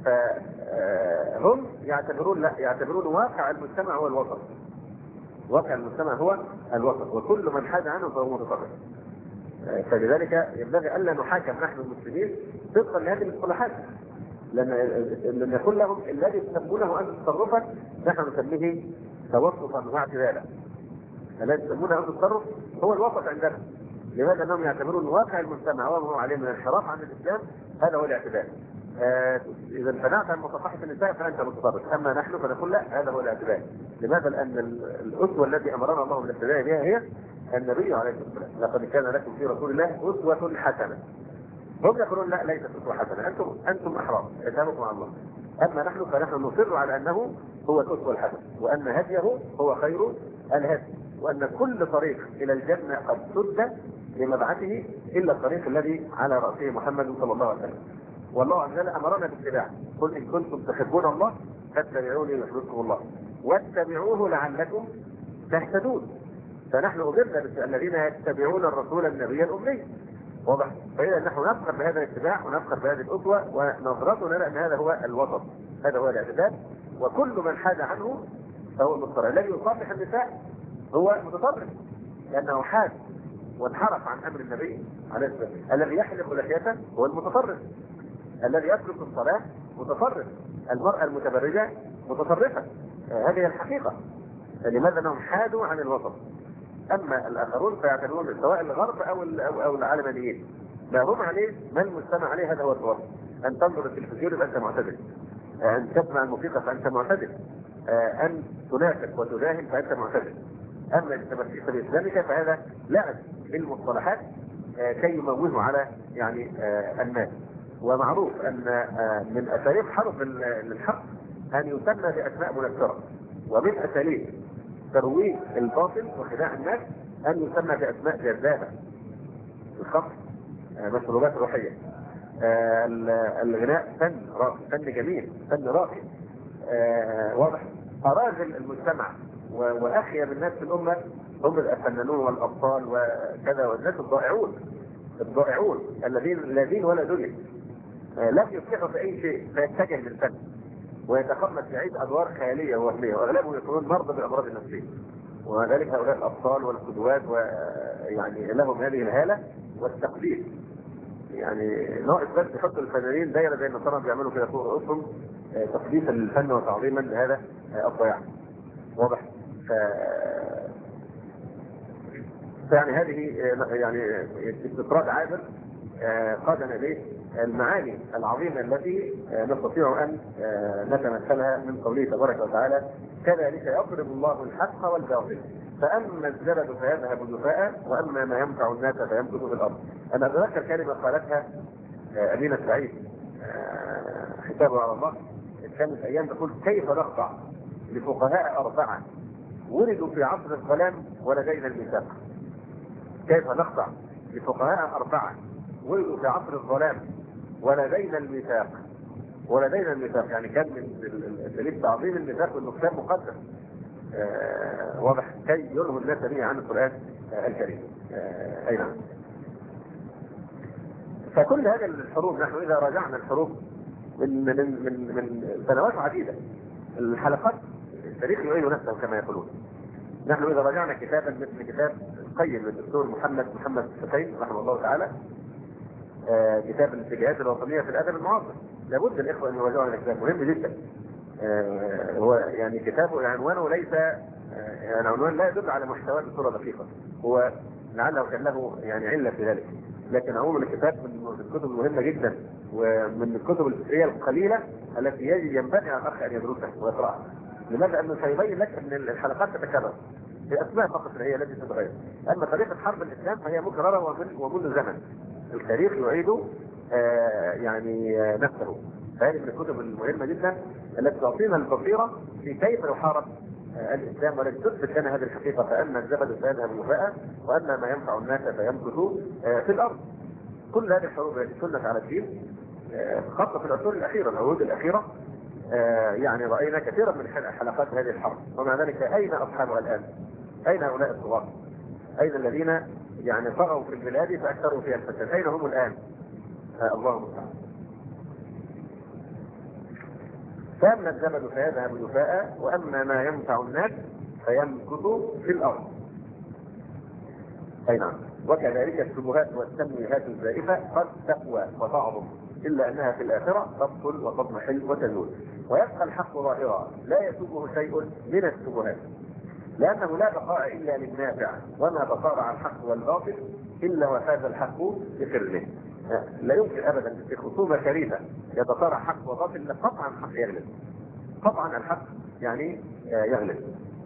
فهم يعتبرون واقع المجتمع هو الوسط. واقع المجتمع هو الوسط، وكل من حاد عنه فهو متطرف. فلذلك ينبغي الا نحاكم نحن المسلمين طبقا لهذه المصطلحات، لان يقول لهم الذي تسمونه انتم تصرفا نحن نسميه توسطا واعتدالا. الذي تسمونه انتم التصرف هو الوسط عندنا. لماذا؟ انهم يعتبرون واقع المجتمع وما هو عليه من الانحراف عن الاسلام هذا هو الاعتدال. اذا امتنعت عن مصافحه النساء فانت متطرف، اما نحن فنقول لا، هذا هو الاعتدال. لماذا؟ لان الاسوه التي امرنا الله بالاعتدال بها هي النبي عليه الصلاه والسلام. لقد كان لكم في رسول الله اسوه حسنه. هم يقولون لا، ليست اسوه حسنه، انتم احرار، اذهبوا مع الله. اما نحن فنحن نصر على انه هو الاسوه الحسنه، وان هديه هو خير الهدي، وان كل طريق الى الجنه قد سد لمبعثه الا الطريق الذي على راسه محمد صلى الله عليه وسلم. والله عز وجل امرنا باتباعه. قل ان كنتم تحبون الله فاتبعوني يحببكم الله واتبعوه لعلكم تهتدون. فنحن امرنا الذين يتبعون الرسول النبي الامي. واضح؟ فاذا نحن نفخر بهذا الاتباع ونفخر بهذه الاسوه، ونظرتنا لان هذا هو الوسط، هذا هو الاعتدال. وكل من حاد عنه فهو مضطرب. الذي يصافح النساء هو متطرف لانه حاد وانحرف عن امر النبي عليه الصلاه والسلام. الذي يحلق لحيته هو المتطرف. الذي يترك الصلاه متطرف. المراه المتبرجه متطرفه. هذه هي الحقيقه. لماذا؟ انهم حادوا عن الوسط. اما الاخرون فيعتبرون سواء الغرب او العلمانيين ما هم عليه، ما المجتمع عليه، هذا هو الوسط. ان تنظر التلفزيون فانت معتدل، ان تسمع الموسيقى فانت معتدل، ان تنافق وتداهن فانت معتدل. اما التمسك باسلامك فهذا لعب بالمصطلحات كي يموهوا على يعني الناس. ومعروف ان من اساليب حرب الحق ان يسمى باسماء منكره، ومن اساليب ترويج الباطل وخداع الناس ان يسمى باسماء جذابه. الخمر مشروبات روحيه، الغناء فن راقي، فن جميل، فن راقي. واضح؟ اراذل المجتمع واخيب الناس في الامه هم الفنانون والابطال وكذا، والناس الضائعون الذين لا دين ولا دنيا، لم يفلحوا في اي شيء فيتجه للفن ويتقمص يعيد ادوار خياليه ووهميه، واغلبهم يكونون مرضى بالامراض النفسيه. وذلك هؤلاء الابطال والقدوات ويعني لهم هذه الهاله والتقديس. يعني ناقص بس يحطوا الفنانين دايره زي النصارى بيعملوا كده فوق رؤوسهم تقديسا للفن وتعظيما لهذا الضياع. واضح؟ فيعني هذه يعني استطراد عابر قادنا اليه المعاني العظيمه التي نستطيع ان نتمثلها من قوله تبارك وتعالى: كذلك يضرب الله الحق والباطل فاما الزبد فيذهب جفاء واما ما ينفع الناس فيمكث في الارض. انا اتذكر كلمه قالتها امينه سعيد حسابه على الله، كانت ايام تقول: كيف نخضع لفقهاء اربعه ولدوا في عصر الظلام ولدينا الميثاق. كيف نخضع لفقهاء اربعه ولدوا في عصر الظلام ولدينا الميثاق. ولدينا الميثاق يعني كان من دليل تعظيم الميثاق انه كتاب مقدس. واضح؟ كي يلهوا الناس به عن القران الكريم. اي نعم. فكل هذه الحروب، نحن اذا راجعنا الحروب من سنوات عديده، الحلقات التاريخ يعيد نفسه كما يقولون. نحن اذا راجعنا كتابا مثل كتاب قيم للدكتور محمد حسين رحمه الله تعالى، كتاب الاتجاهات الوطنيه في الادب المعاصر، لابد الاخوه ان يراجعوا هذا الكتاب، مهم جدا. هو يعني كتابه عنوانه ليس يعني عنوان لا يدل على محتواه بصوره دقيقه، هو لعله كان له يعني عله في ذلك، لكن عموما الكتاب من الكتب المهمه جدا، ومن الكتب الفكريه القليله التي ينبغي على الاخ ان يدرسها ويقراها. لماذا؟ انه سيبين لك ان الحلقات تتكرر، الاسماء فقط هي التي تتغير، اما طريقه حرب الاسلام فهي مكرره ومنذ زمن، التاريخ يعيد يعني نفسه. فهذه من الكتب المهمه جدا التي تعطينا البصيره في كيف يحارب الاسلام، والتي تثبت لنا هذه الحقيقه، فان الزبد سيذهب جفاء، وان ما ينفع الناس فيمكث في الارض. كل هذه الحروب التي سنت على الدين، خاصه في العصور الاخيره، العهود الاخيره، يعني راينا كثيرا من حلقات هذه الحرب، ومع ذلك اين اصحابها الان؟ اين هؤلاء الطغاة؟ اين الذين يعني طغوا في البلاد فاكثروا فيها الفساد؟ اين هم الان؟ الله المستعان. فأما الزبد فيذهب جفاء، وأما ما ينفع الناس فيمكث في الأرض. أي نعم. وكذلك الشبهات والتمويهات الزائفة قد تقوى وتعظم، إلا أنها في الآخرة تبطل وتضمحل وتزول، ويبقى الحق ظاهرا لا يسوغه شيء من الشبهات، لأنه لا بقاء إلا للنافع، وما تصارع الحق والباطل إلا وفاز الحق بقرنه. لا يمكن ابدا في خصومه شريفه يتصارع حق وباطل قطعا الحق يغلب، قطعا الحق يعني يغلب.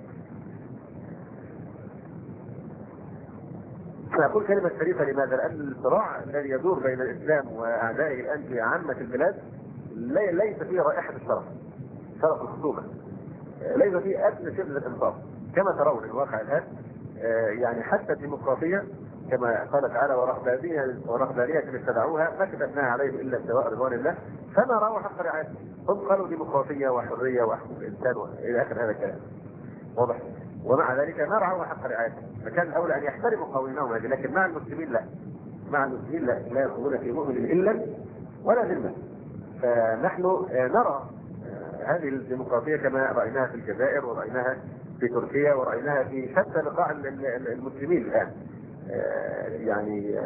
اقول كلمه شريفه لماذا؟ لان الصراع الذي يدور بين الاسلام واعدائه الان في عامه البلاد ليس فيه رائحه الشرف، شرف الخصومه، ليس فيه ادنى شيء من الانصاف كما ترون الواقع الان. يعني حتى الديمقراطيه كما قال تعالى ورهبانية ابتدعوها ما كتبناها عليهم الا ابتغاء رضوان الله فما راوا حق رعايته. هم قالوا ديمقراطيه وحريه وحقوق الانسان الى اخر هذا الكلام، واضح؟ ومع ذلك ما رعوا حق رعايته، فكان الاولى ان يحترموا قوانينهم هذه، لكن مع المسلمين لا، مع المسلمين لا يدخلون في مؤمن الا ولا ذمه. فنحن نرى هذه الديمقراطيه كما رايناها في الجزائر، ورايناها في تركيا، ورايناها في شتى بقاع المسلمين الان. يعني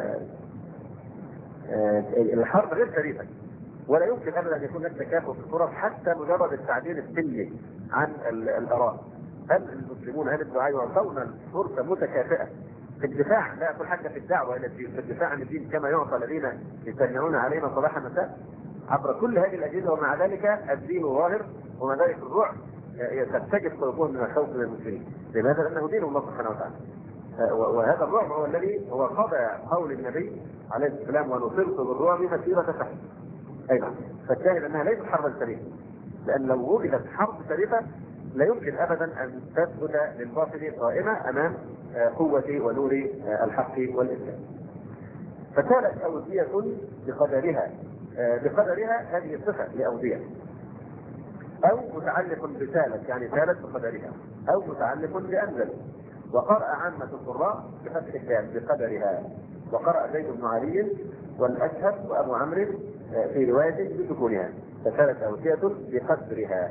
الحرب غير شريفه، ولا يمكن ابدا ان يكون هناك تكافؤ في الفرص، حتى مجرد التعديل السلمي عن الاراء. هل المسلمون هل الدعاة يعطون الفرصه متكافئه في الدفاع؟ لا اقول حتى في الدعوه الى الدين، في الدفاع عن الدين كما يعطى الذين يستمعون علينا صباح مساء عبر كل هذه الاجهزه، ومع ذلك الدين ظاهر، ومع ذلك الرعب ترتجف قلوبهم من الخوف من المسلمين. لماذا؟ لانه دين الله سبحانه وتعالى، وهذا الرعب هو الذي هو قضى قول النبي عليه السلام ونصرت بالرعب مسيرة سحر. ايضا فالشاهد انها ليست حربا شريفه، لان لو وجدت حرب شريفه لا يمكن ابدا ان تثبت للباطل قائمه امام قوه ونور الحق والاسلام. فكانت اوديه بقدرها هذه الصفه لاوديه، او متعلق بسالت يعني سالت بقدرها، او متعلق بانزل. وقرأ عامة القراء بفتح الدال بقدرها، وقرأ زيد بن علي والأشهب وأبو عمرو في رواية بسكونها، فكانت أودية بقدرها.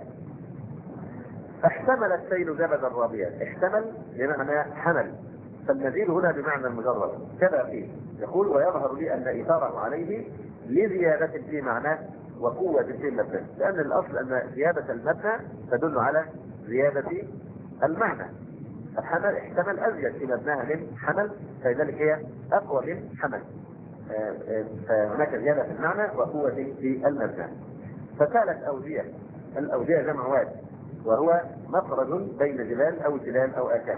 احتمل السيل زبد الرابيات، احتمل بمعنى حمل، فالنزيل هنا بمعنى المجرد كذا فيه. يقول ويظهر لي أن إثاره عليه لزيادة في معناه وقوة في المبنى، لأن الأصل أن زيادة المبنى تدل على زيادة المعنى. الحمل احتمل أزيد في مبناها من حمل، فلذلك هي أقوى من حمل، فهناك زيادة في المعنى وقوة في المبنى. فكانت أودية، الأودية جمع واد، وهو مخرج بين جبال أو آكام.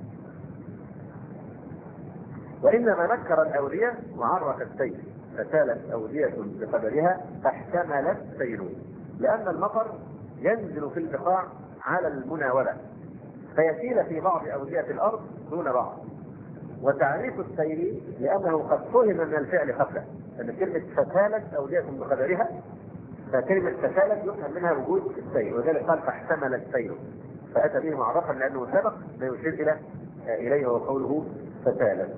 وإنما نكر الأودية وعرف السيل، فكانت أودية بقدرها فاحتملت سيل، لأن المطر ينزل في البقاع على المناولة فيسيل في بعض أودية الأرض دون بعض. وتعريف السيل لأنه قد فهم من الفعل خفة، أن كلمة فسالت أودية بقدرها، فكلمة فسالت يفهم منها وجود السيل، وذلك قال فاحتمل السيل، فأتى به معرفا لأنه سبق ما يشير إليه وهو قوله فسالت.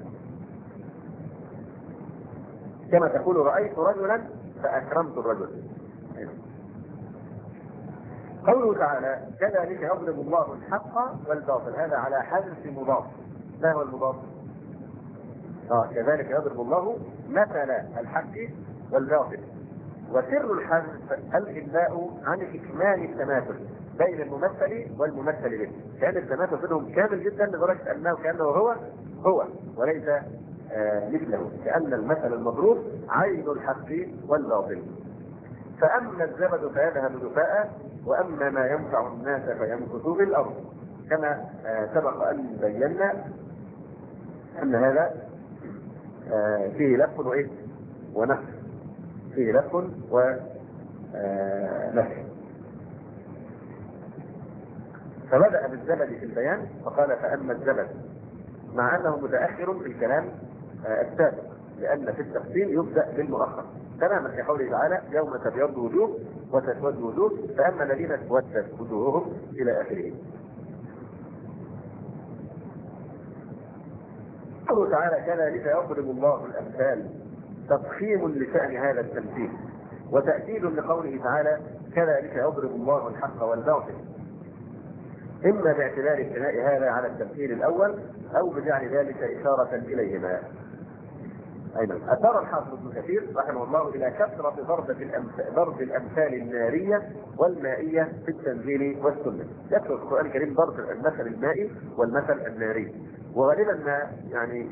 كما تقول رأيت رجلا فأكرمت الرجل. قوله تعالى كذلك يضرب الله الحق والباطل، هذا على حذف مضاف. ما هو المضاف؟ كذلك يضرب الله مثل الحق والباطل. وسر الحذف الإنباء عن إكمال التماثل، بين الممثل والممثل به، كان التماثل بينهم كامل جدا لدرجه انه كانه هو وليس مثله، كأن المثل المضروب عين الحق والباطل. فأما الزبد فيذهب جفاء وأما ما ينفع الناس فيمكث في الأرض، كما سبق أن بينا أن هذا فيه لف وإيه ونفس، فيه لف ونفس. فبدأ بالزبد في البيان فقال فأما الزبد، مع أنه متأخر في الكلام السابق، لأن في التفصيل يبدأ بالمؤخر تماما في قوله تعالى يوم تبيض وجوه وتسود وجوه فأما الذين اسودت وجوههم إلى آخره. قوله تعالى كذلك يضرب الله الأمثال، تضخيم لشأن هذا التمثيل وتأكيد لقوله تعالى كذلك يضرب الله الحق والباطل، إما باعتبار ابتلاء هذا على التمثيل الأول أو بجعل ذلك إشارة إليهما. أيضا أثار الحافظ ابن كثير رحمه الله إلى كثرة ضرب الأمثال النارية والمائية في التنزيل والسنة. يذكر القرآن الكريم ضرب المثل المائي والمثل الناري، وغالبا ما يعني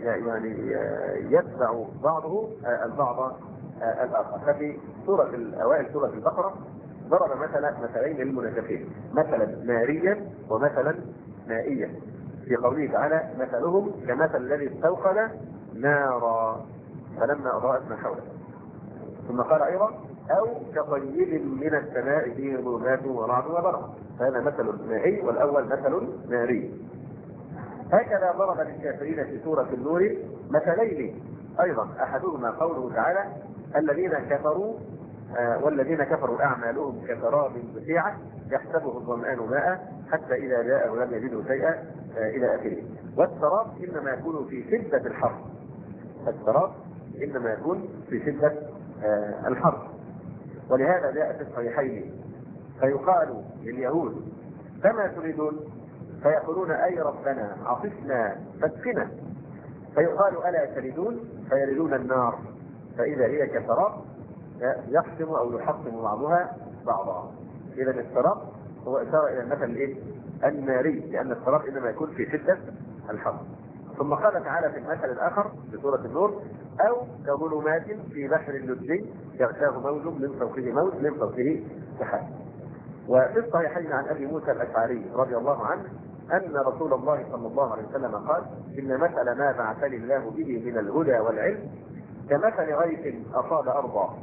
يتبع بعضه البعض الآخر. ففي سورة الأوائل سورة البقرة ضرب مثلين للمنافقين، مثلا ناريا ومثلا مائيا، في قوله تعالى مثلهم كمثل الذي استوقد نارا فلما أضاءت ما حوله. ثم قال أيضا أو كطيب من السماء فيه ظلمات ورعد وبرق، فهذا مثل مائي والأول مثل ناري. هكذا ضرب للكافرين في سورة النور مثلين أيضا، أحدهما قوله تعالى الذين كفروا والذين كفروا أعمالهم كسراب بقيعة يحسبه الظمآن ماء حتى إذا جاءه لم يجده شيئا إلى آخره. والسراب إنما يكون في شدة الحر، السراب إنما يكون في شدة الحر. ولهذا جاء في الصحيحين فيقال لليهود فما تريدون فيقولون أي ربنا عطشنا فاسقنا، فيقال ألا تريدون فيردون النار فإذا هي كسراب يحسم أو يحطم بعضها بعضا. إذا السراب هو إشارة إلى المثل الناري، لأن السراب إنما يكون في شدة الحر. ثم قال تعالى في المثل الآخر في سورة النور أو كظلمات في بحر لجي يغشاه موج من فوقه موج من فوقه سحاب. وفي الصحيحين عن أبي موسى الأشعري رضي الله عنه أن رسول الله صلى الله عليه وسلم قال إن مثل ما بعثني الله به من الهدى والعلم كمثل غيث أصاب أرضا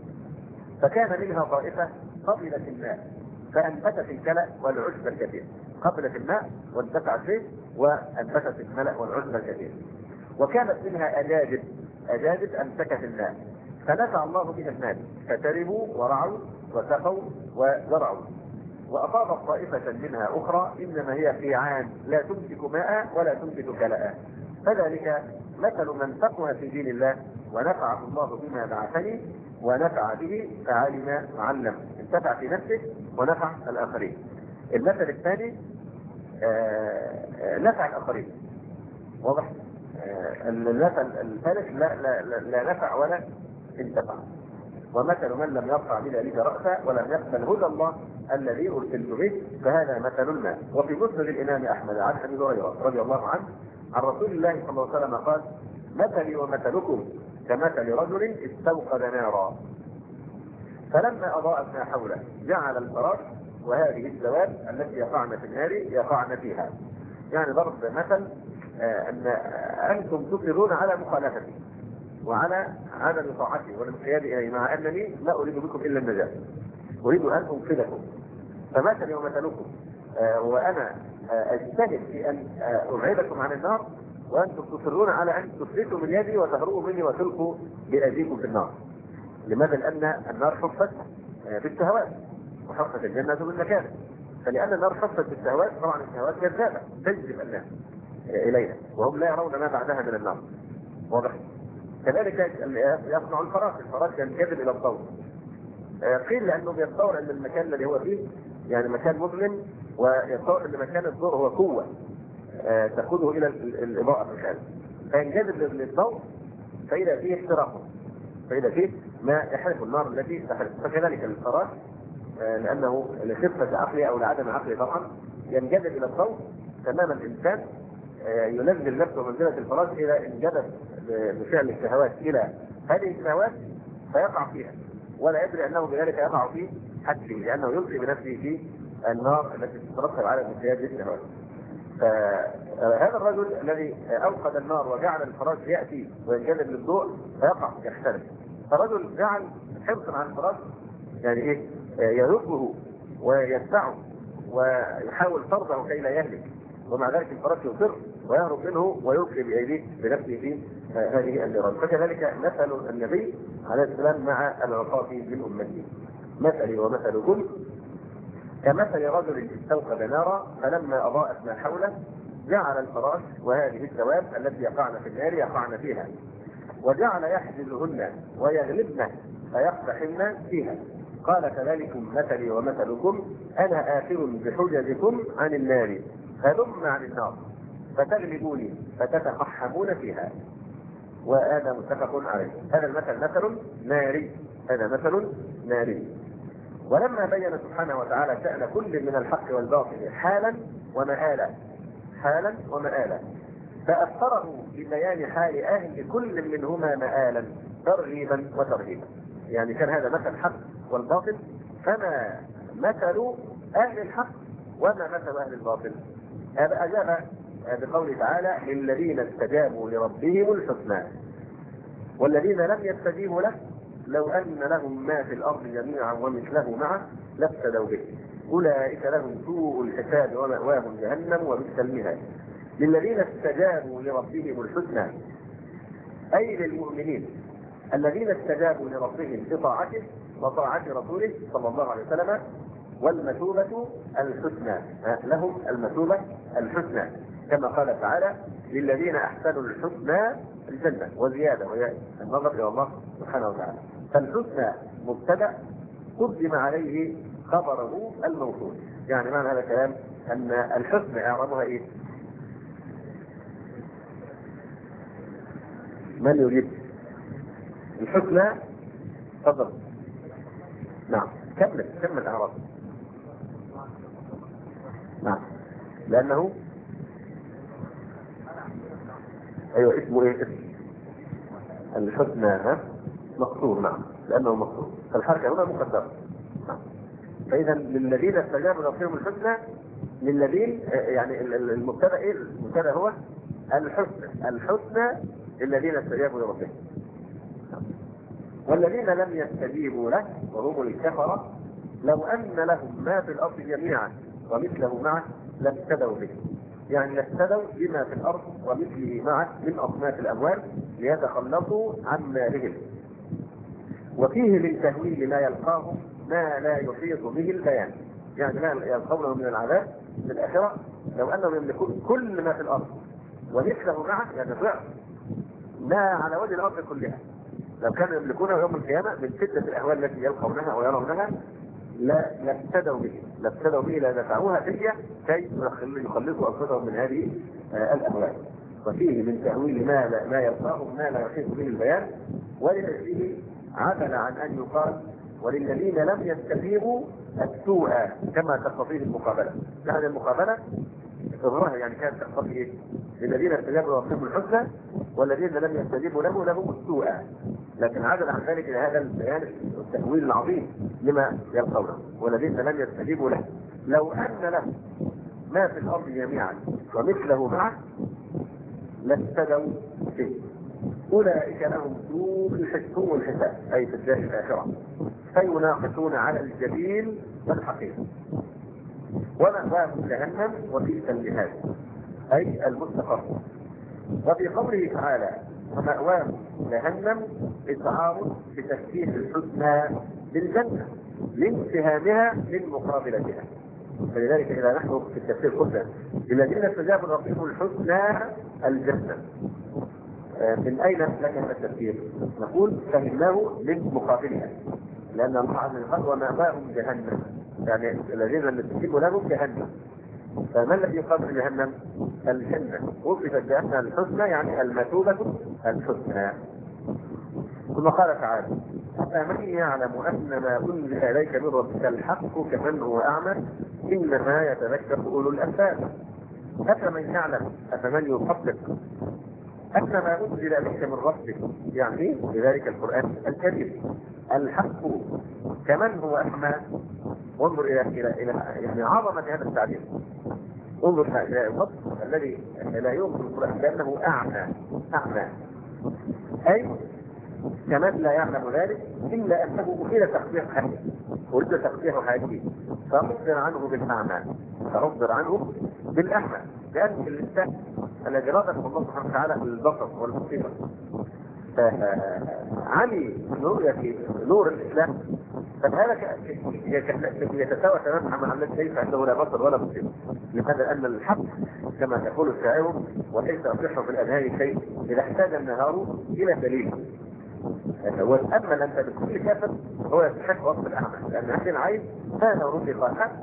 فكان منها طائفة قبلت الماء فأنبتت الكلأ والعشب الكثير، قبلت الماء وانتفعت به وأنبتت الملأ والعشب الكثير، وكانت منها أجادب أمسكت الماء فنفع الله بها الناس فتربوا ورعوا وسقوا وزرعوا، وأصابت طائفة منها أخرى إنما هي قيعان لا تمسك ماء ولا تمسك كلأ، فذلك مثل من فقه في دين الله ونفعه الله بما بعثني ونفع به فعلم وعلم، انتفع في نفسه ونفع الآخرين. المثل الثاني نفع الآخرين، واضح؟ المثل الثالث لا نفع ولا انتفع. ومثل من لم يرفع بذلك رأسا ولم يقبل هدى الله الذي أرسلت به فهذا مثل ما. وفي مسند الإمام أحمد عن أبي هريرة رضي الله عنه عن رسول الله صلى الله عليه وسلم قال مثلي ومثلكم كمثل رجل استوقد نارا فلما أضاءت ما حوله جعل الفراش وهذه الزوال التي يقعن في النار يقعن فيها. يعني ضرب مثل أن أنتم تصرون على مخالفتي وعلى عدم طاعتي والانقياد إليه، مع أنني لا أريد بكم إلا النجاة، أريد أن أنقذكم. فمثلي ومثلكم وأنا أجتهد في أن أبعدكم عن النار وأنتم تصرون على أن تفلتوا من يدي وتهربوا مني وتلقوا بأيديكم في النار. لماذا؟ لأن النار حفت بالشهوات وحفت الجنة بالمكاره، فلأن النار حفت بالشهوات طبعا الشهوات كذابة تجذب الناس إليها وهم لا يرون ما بعدها من النار، واضح؟ كذلك يصنع الفراش ينجذب إلى الضوء، قيل لأنه بيتصور أن المكان الذي هو فيه يعني مكان مظلم، ويتصور أن مكان الضوء هو قوة تأخذه إلى الإضاءة في الخارج فينجذب للضوء فإذا فيه احتراقه، فإذا فيه ما يحرق النار التي تحرق. فكذلك الفراش لأنه لخفة عقله أو لعدم عقله طبعا ينجذب إلى الصوت تماما. الإنسان ينزل نفسه منزلة الفراش إذا انجذب بفعل الشهوات إلى هذه الشهوات فيقع فيها ولا يدري أنه بذلك يقع في حده، لأنه يلقي بنفسه في النار التي تترتب على انقياد الشهوات. فهذا الرجل الذي أوقد النار وجعل الفراش يأتي وينجذب للضوء فيقع يختلف. فالرجل جعل حرصا على الفراش يعني إيه يربه ويدفعه ويحاول طرده كي لا يهلك، ومع ذلك الفراش يصر ويهرب منه ويلقي بأيديه بنفسه في هذه النيران. فكذلك مثل النبي عليه السلام مع العصاة من أمته. مثلي ومثلكم كمثل رجل استوقد نارا فلما أضاءت ما حوله جعل الفراش وهذه الثواب التي يقعن في النار يقعن فيها، وجعل يحجزهن ويغلبن فيقتحمن فيها. قال كذلكم مثلي ومثلكم أنا آخر بحجزكم عن النار فلم عن النار فتغلبوني فتتقحمون فيها. وهذا متفق عليه. هذا المثل مثل ناري، هذا مثل ناري. ولما بين سبحانه وتعالى شأن كل من الحق والباطل حالا ومآلا، حالا ومآلا، فأثره ببيان حال أهل كل منهما مآلا ترغيبا وترهيبا. يعني كان هذا مثل الحق والباطل، فما مثل أهل الحق وما مثل أهل الباطل. هذا أجاب بقوله تعالى للذين استجابوا لربهم الحسنى والذين لم يستجيبوا له لو أن لهم ما في الأرض جميعا ومثله معه لافتدوا به أولئك لهم سوء الحساب ومأواهم جهنم وبئس المهاد. للذين استجابوا لربهم الحسنى أي للمؤمنين الذين استجابوا لربهم بطاعته وطاعة رسوله صلى الله عليه وسلم، والمثوبة الحسنى، لهم المثوبة الحسنى كما قال تعالى للذين أحسنوا الحسنى الجنة وزيادة، وهي النظر إلى الله سبحانه وتعالى. فالحسنى مبتدأ قدم عليه خبره الموصول. يعني معنى هذا الكلام أن الحسنى إعرابها إيه؟ من يريد الحسنى؟ تفضل. نعم كمل إعراب. نعم لأنه أيوة اسمه إيه؟ اسم الحسنى مقصور. نعم لأنه مقصور فالحركة هنا مقدرة. نعم. فإذا للذين استجابوا لربهم الحسنى، للذين يعني المبتدأ إيه؟ المبتدأ هو الحسنى للذين استجابوا لربهم. والذين لم يستجيبوا له وهم الكفرة لو أن لهم ما في الأرض جميعا ومثله معه لافتدوا به. يعني لافتدوا بما في الأرض ومثله معه من أصناف الأموال ليتخلصوا عن مالهم. وفيه من تهويل ما يلقاهم ما لا يحيط به البيان. يعني ما يلقونه من العذاب في الآخرة لو أنهم يملكون كل ما في الأرض ومثله معه، يعني ضعف ما على وجه الأرض كلها، لو كانوا يملكونه يوم القيامة من شدة الأهوال التي يلقونها ويرونها لافتدوا به لدفعوها فدية كي يخلصوا أنفسهم من هذه الأموال. وفيه من تأويل ما يلقاهم ما لا يحيط به البيان، ولأجله عدل عن أن يقال وللذين لم يستجيبوا السوء كما تقتضيه المقابلة. يعني المقابلة الظاهر يعني كانت تقتضي ايه؟ للذين استجابوا لربهم الحسنى والذين لم يستجيبوا لهم السوء، لكن عدل عن ذلك الى هذا البيان التأويل العظيم لما يلقونه. والذين لم يستجيبوا له لو ان لهم ما في الارض جميعا ومثله معه لافتدوا به اولئك لهم سوء الحساب اي في الدار الاخره فيناقشون على الجليل والحقير ومأواهم جهنم وبئس المهاد أي المستقر. وفي قوله تعالى ومأواهم جهنم إشعار بتشبيه الحسنى بالجنة لانتهامها من مقابلتها. فلذلك إذا نحن في التفسير قلنا الذين استجابوا لربهم الحسنى الجنة، من أين لك هذا التفسير؟ نقول فهمناه من مقابلها، لأن الله عز وجل قال ومأواهم جهنم، يعني الذين لم يستجيبوا لهم جهنم. فما الذي يقابل جهنم؟ الجنة. وصفت بأنها الحسنى يعني المثوبة الحسنى. ثم قال تعالى أفمن يعلم أن ما أنزل إليك من ربك الحق كمن هو أعمى إنما يتذكر أولو الألباب. أفمن يعلم، أفمن يصدق أن ما أنزل إليك من ربك، يعني بذلك القرآن الكريم الحق كمن هو أعمى. انظر إلى يعني عظمة هذا التعبير. انظر إلى الوصف الذي لا يؤمن بالقرآن بأنه أعمى. أي كمن لا يعلم ذلك إلا أنه أريد تخفيف حاجه، أريد تخفيف حاجه فأخبر عنه بالأعمى، لأن الإنسان الذي رزقه الله سبحانه وتعالى البصر والبصيرة عمي من رؤية نور الإسلام، فهذا يتساوى تماما مع الذي ليس عنده لا بصر ولا بصيرة. لماذا؟ أن الحق كما تقول الشاعر وليس يصح في الأذهان شيء إذا احتاج النهار إلى دليل. والأمل أنت بكل كافر هو يستحق وصف الأعمى، لأن هذه العين ما نور لقاءها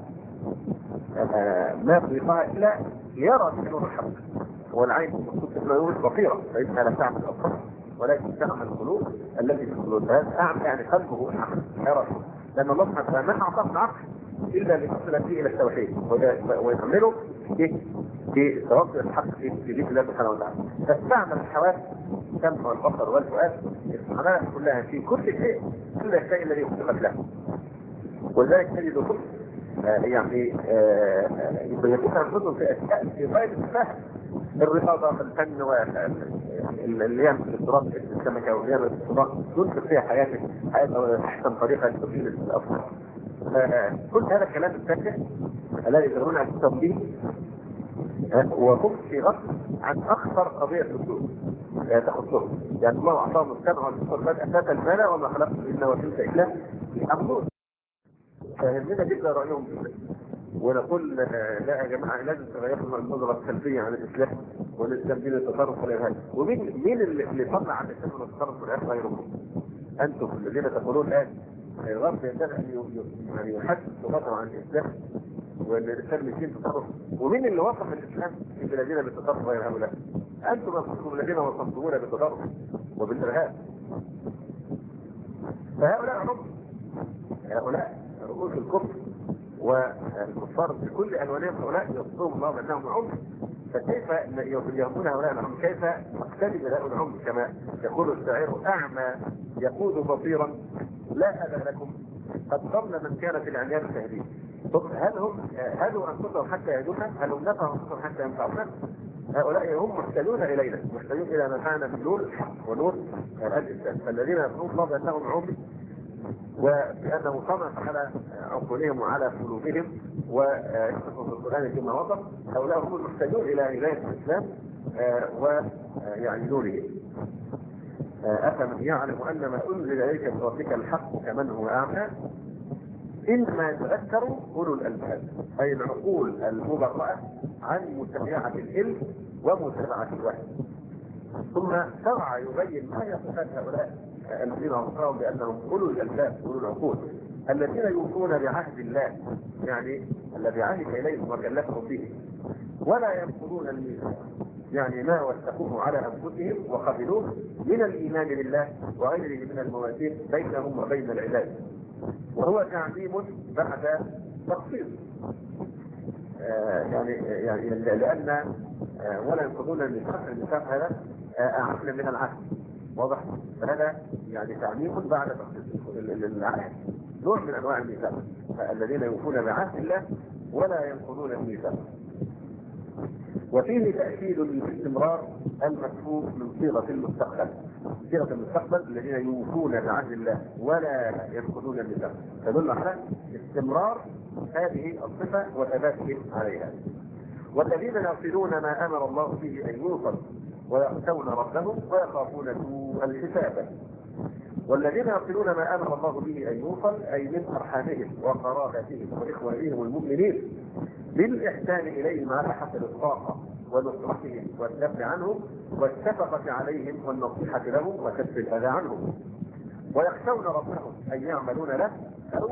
ما لقاء إلا يرى من نور الحق. والعين مخصوص نور بصيرة فإنها لا تعمل الأبصار ولكن تعمل القلوب التي في القلوب. هذا أعمى يعني قلبه العقل يرى، لأن الله سبحانه وتعالى ما أعطاه العقل إلا ليصل به إلى التوحيد ويعمله في توصل الحق في ذكر الله سبحانه وتعالى. فاستعمل الحواس السمع والبصر والفؤاد استعمالها كلها في كل شيء إلا الشيء الذي خلق له. ولذلك تجد كل يعني يكون عنده في أشياء في غاية الفهم، الرياضة في الفن واللي يعمل الاضطراب السمكة واللي يعمل الاضطراب ينفق فيها حياته أحسن طريقة لتوصيل الأفكار. كل هذا الكلام التافه الذي يدرون عن التوحيد وهم في غفلة عن أخطر قضية الوجود تخصهم. يعني الله أعطاهم السمع والبصر أساس المال وما خلقت الجن والإنس إلا ليعبدون. فهمنا جدا رأيهم ونقول لا يا جماعة لازم تغيروا النظرة السلبية عن الإسلام والإسلام دين التصرف والإرهاب. ومين اللي طلع عن الإسلام والتصرف والإرهاب غيركم؟ أنتم الذين تقولون الآن الغرب ينبغي أن يحدث لغته عن الإسلام وأن الإسلام يدين تصرف. ومين اللي وصف الإسلام في الذين بالتصرف غير هؤلاء؟ أنتم أنفسكم الذين وصفتمونا بالتصرف وبالإرهاب. هؤلاء رؤوس الكفر والكفار بكل ألوانهم، هؤلاء يصفهم الله بأنهم عمر. فكيف يهمون هؤلاء العمر؟ كيف نقتدي بهؤلاء العمر؟ كما يقول الشاعر أعمى يقود بصيرا لا أذى لكم قد ضل من كان في العميان تهديه. هل هم هدوا أنفسهم حتى يهدونا؟ هل هم نفعوا أنفسهم حتى ينفعونا؟ هؤلاء هم محتاجون إلينا، محتاجون إلى نفعنا في نور الحق ونور الإسلام. فالذين يقولون الله بأنهم عمر وبأنه طمس على عقولهم وعلى قلوبهم ويحفظوا في القرآن كما وصف، هؤلاء هم المحتاجون إلى هداية الإسلام ويعني نوره. أفمن يعلم أن ما أنزل إليك من ربك الحق كمن هو أعمى إنما يتذكر أولو الألباب، أي العقول المبرأة عن متابعة العلم ومتابعة الوحي. ثم شرع يبين ما يصفات هؤلاء الذين وصفهم بأنهم أولو الألباب أولو العقول الذين يوفون بعهد الله، يعني الذي عهد إليهم وكلفهم به، ولا ينقضون الميثاق، يعني ما وثقوه على أنفسهم وقبلوه من الإيمان بالله وغيره من المواثيق بينهم وبين العباد. وهو تعميم بعد تخصيص، يعني لأن ولا ينقضون الميثاق هذا أعم من العهد، واضح؟ فهذا يعني تعميم بعد تخصيص العهد، نوع من أنواع الميثاق، الذين يوفون بعهد الله ولا ينقضون الميثاق. وفيه تأكيد للاستمرار المفهوم من صيغة المستقبل. صيغة المستقبل الذين يوفون بعهد الله ولا ينقضون الميثاق تدل على استمرار هذه الصفة وثباتهم عليها. والذين يصلون ما أمر الله به أن يوصل ويخشون ربهم ويخافون سوء الحساب. والذين يصلون ما أمر الله به أن يوصل أي من أرحامهم وقرابتهم وإخوانهم المؤمنين بالإحسان إليهم على حسب الطاقة ونصرتهم والدفع عنهم والشفقة عليهم والنصيحة لهم وكف الأذى عنهم. ويخشون ربهم أن يعملون له أو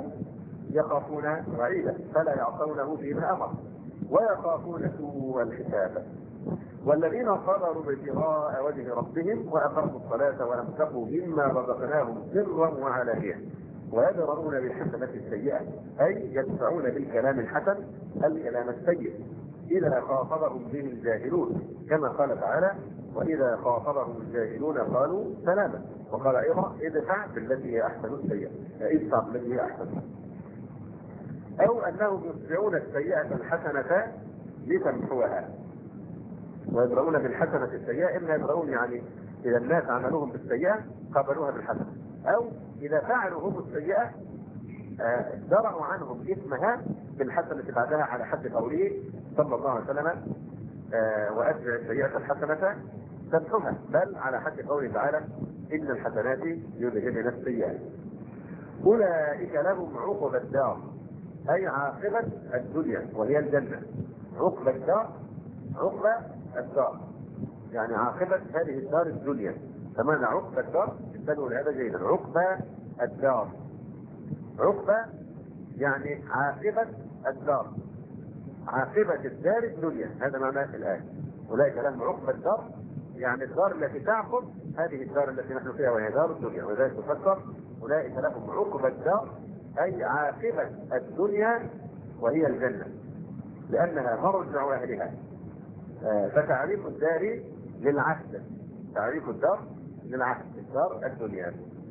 يخافون وعيدا فلا يعصونه فيما أمر ويخافون سوء الحساب. والذين صبروا ابتغاء وجه ربهم وأقاموا الصلاة وأنفقوا مما رزقناهم سرا وعلانية ويدرؤون بالحسنة السيئة، أي يدفعون بالكلام الحسن الكلام السيء إذا خاطبهم به الجاهلون، كما قال تعالى: وإذا خاطبهم الجاهلون قالوا سلاما. وقال أيضا: ادفع بالتي هي أحسن السيئة، ادفع بالتي هي أحسن. أو أنهم يتبعون السيئة الحسنة لتمحوها. ويدرؤون بالحسنة السيئة، إما يدرؤون يعني إذا الناس عملوهم بالسيئة قبلوها بالحسنة، أو إذا فعلوا هم السيئة درعوا عنهم إثمها بالحسنة بعدها، على حد قوله صلى الله عليه وسلم: وأتبع السيئة الحسنة تمحوها، بل على حد قوله تعالى: إن الحسنات يذهبن السيئات. أولئك لهم عقبى الدار، أي عاقبة الدنيا وهي الجنة. عقبى الدار، عقبى الدار يعني عاقبة هذه الدار الدنيا. فماذا عقبى الدار؟ انتبهوا لهذا جيدا. عقبى الدار، عقبى يعني عاقبة الدار، عاقبة الدار الدنيا، هذا معناه الآية. أولئك لهم عقبى الدار يعني الدار التي تعقب هذه الدار التي نحن فيها وهي دار الدنيا. ولذلك تفسر: أولئك لهم عقبى الدار، أي عاقبة الدنيا وهي الجنة، لأنها مرجع أهلها. فتعريف الدار للعهد، تعريف الدار للعهد، الدار الدنيا.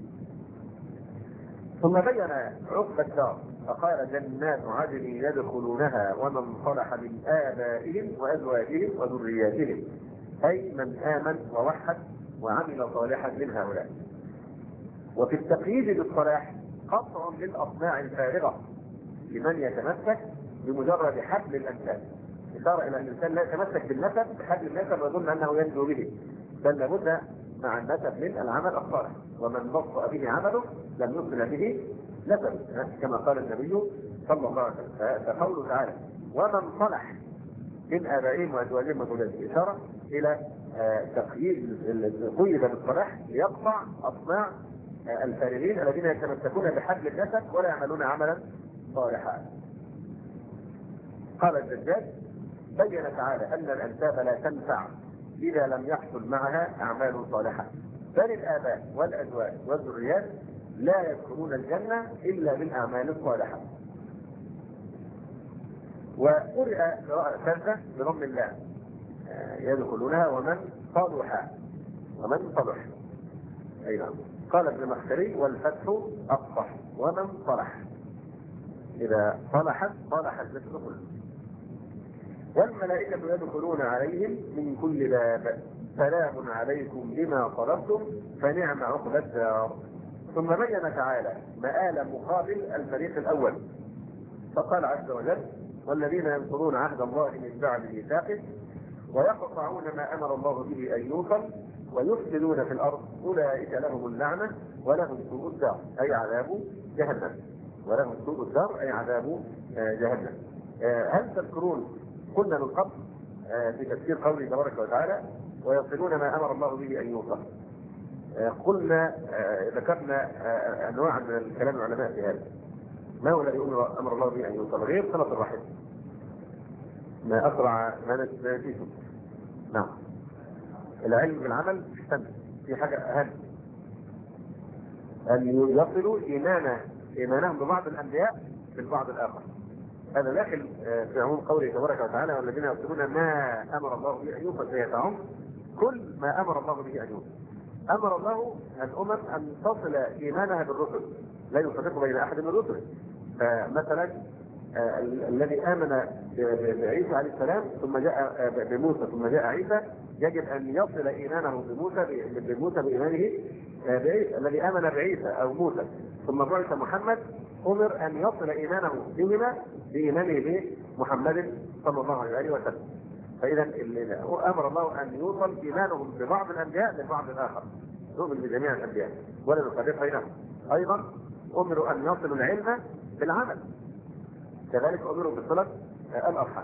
ثم بين عقبى الدار فقال: جنات عدن يدخلونها ومن صلح من آبائهم وأزواجهم وذرياتهم، أي من آمن ووحد وعمل صالحا من هؤلاء. وفي التقييد بالصلاح قطع للأطماع الفارغة لمن يتمسك بمجرد حبل الأنساب. إشارة إلى أن الإنسان لا يتمسك بالنسب بحبل النسب ويظن أنه ينجو به، بل لابد مع النسب من العمل الصالح. ومن بطأ به عمله لم يصل به نسب، كما قال النبي صلى الله عليه وسلم. فقوله تعالى: ومن صلح من آبائهم وأزواجهم وذرياتهم، إشارة إلى تقييد قيد بالصلاح ليقطع أطماع الفارغين الذين يتمسكون بحبل النسب ولا يعملون عملا صالحا. قال الزجاج: بين تعالى أن الأنساب لا تنفع إذا لم يحصل معها أعمال صالحة، بل الآباء والأزواج والذريات لا يدخلون الجنة إلا بالأعمال الصالحة. وقرئ قراءة ثالثة بضم الله: يدخلونها ومن صلح، ومن صلح. أي نعم. قال ابن مخشري: والفتح أفصح، ومن صلح، إذا صلحت صلحت مثل كله. والملائكة يدخلون عليهم من كل باب سلام عليكم بما صبرتم فنعم عقبى الدار. ثم بين تعالى مآل مقابل الفريق الأول فقال عز وجل: والذين ينقضون عهد الله من بعد ميثاقه ويقطعون ما أمر الله به أن يوصل ويفسدون في الأرض أولئك لهم اللعنة ولهم سوء الدار، أي عذاب جهنم. ولهم سوء الدار أي عذاب جهنم. هل تذكرون قلنا من قبل في تفسير قوله تبارك وتعالى: ويصلون ما أمر الله به أن يوصل؟ قلنا ذكرنا أنواع من الكلام العلماء في هذا. ما هو الذي أمر الله به أن يوصل؟ غير صلة الرحم، ما أسرع ما نسيته. نعم. العلم بالعمل استمر في حاجة أهم، أن يصلوا إيمانهم ببعض الأنبياء بالبعض الآخر. هذا داخل في عموم قوله تبارك وتعالى: والذين يصلون ما أمر الله به أن يوصل، فيتعم كل ما أمر الله به أن يوصل. أمر الله الأمم أن تصل إيمانها بالرسل، لا يفرق بين أحد من الرسل. فمثلا الذي آمن بعيسى عليه السلام ثم جاء بموسى ثم جاء عيسى يجب أن يصل إيمانه بموسى بإيمانه بعيسى. الذي آمن بعيسى أو موسى ثم بعث محمد أمر أن يصل إيمانه بهما بإيمانه بمحمد صلى الله عليه وسلم. فإذا أمر الله أن يوصل إيمانهم ببعض الأنبياء لبعض الآخر، نؤمن بجميع الأنبياء ولا نفرق بينهم. أيضا أمروا أن يصلوا العلم بالعمل، كذلك أمروا بصلة الأرحام.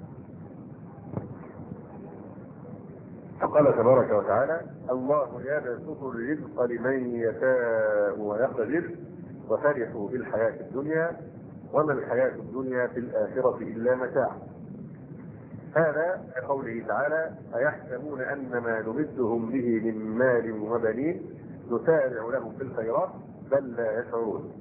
فقال تبارك وتعالى: الله يبسط الرزق لمن يشاء ويقدر وفرحوا بالحياة الدنيا وما الحياة الدنيا في الآخرة إلا متاع. هذا كقوله تعالى: أيحسبون أن ما نمدهم به من مال وبنين نسارع لهم في الخيرات بل لا يشعرون.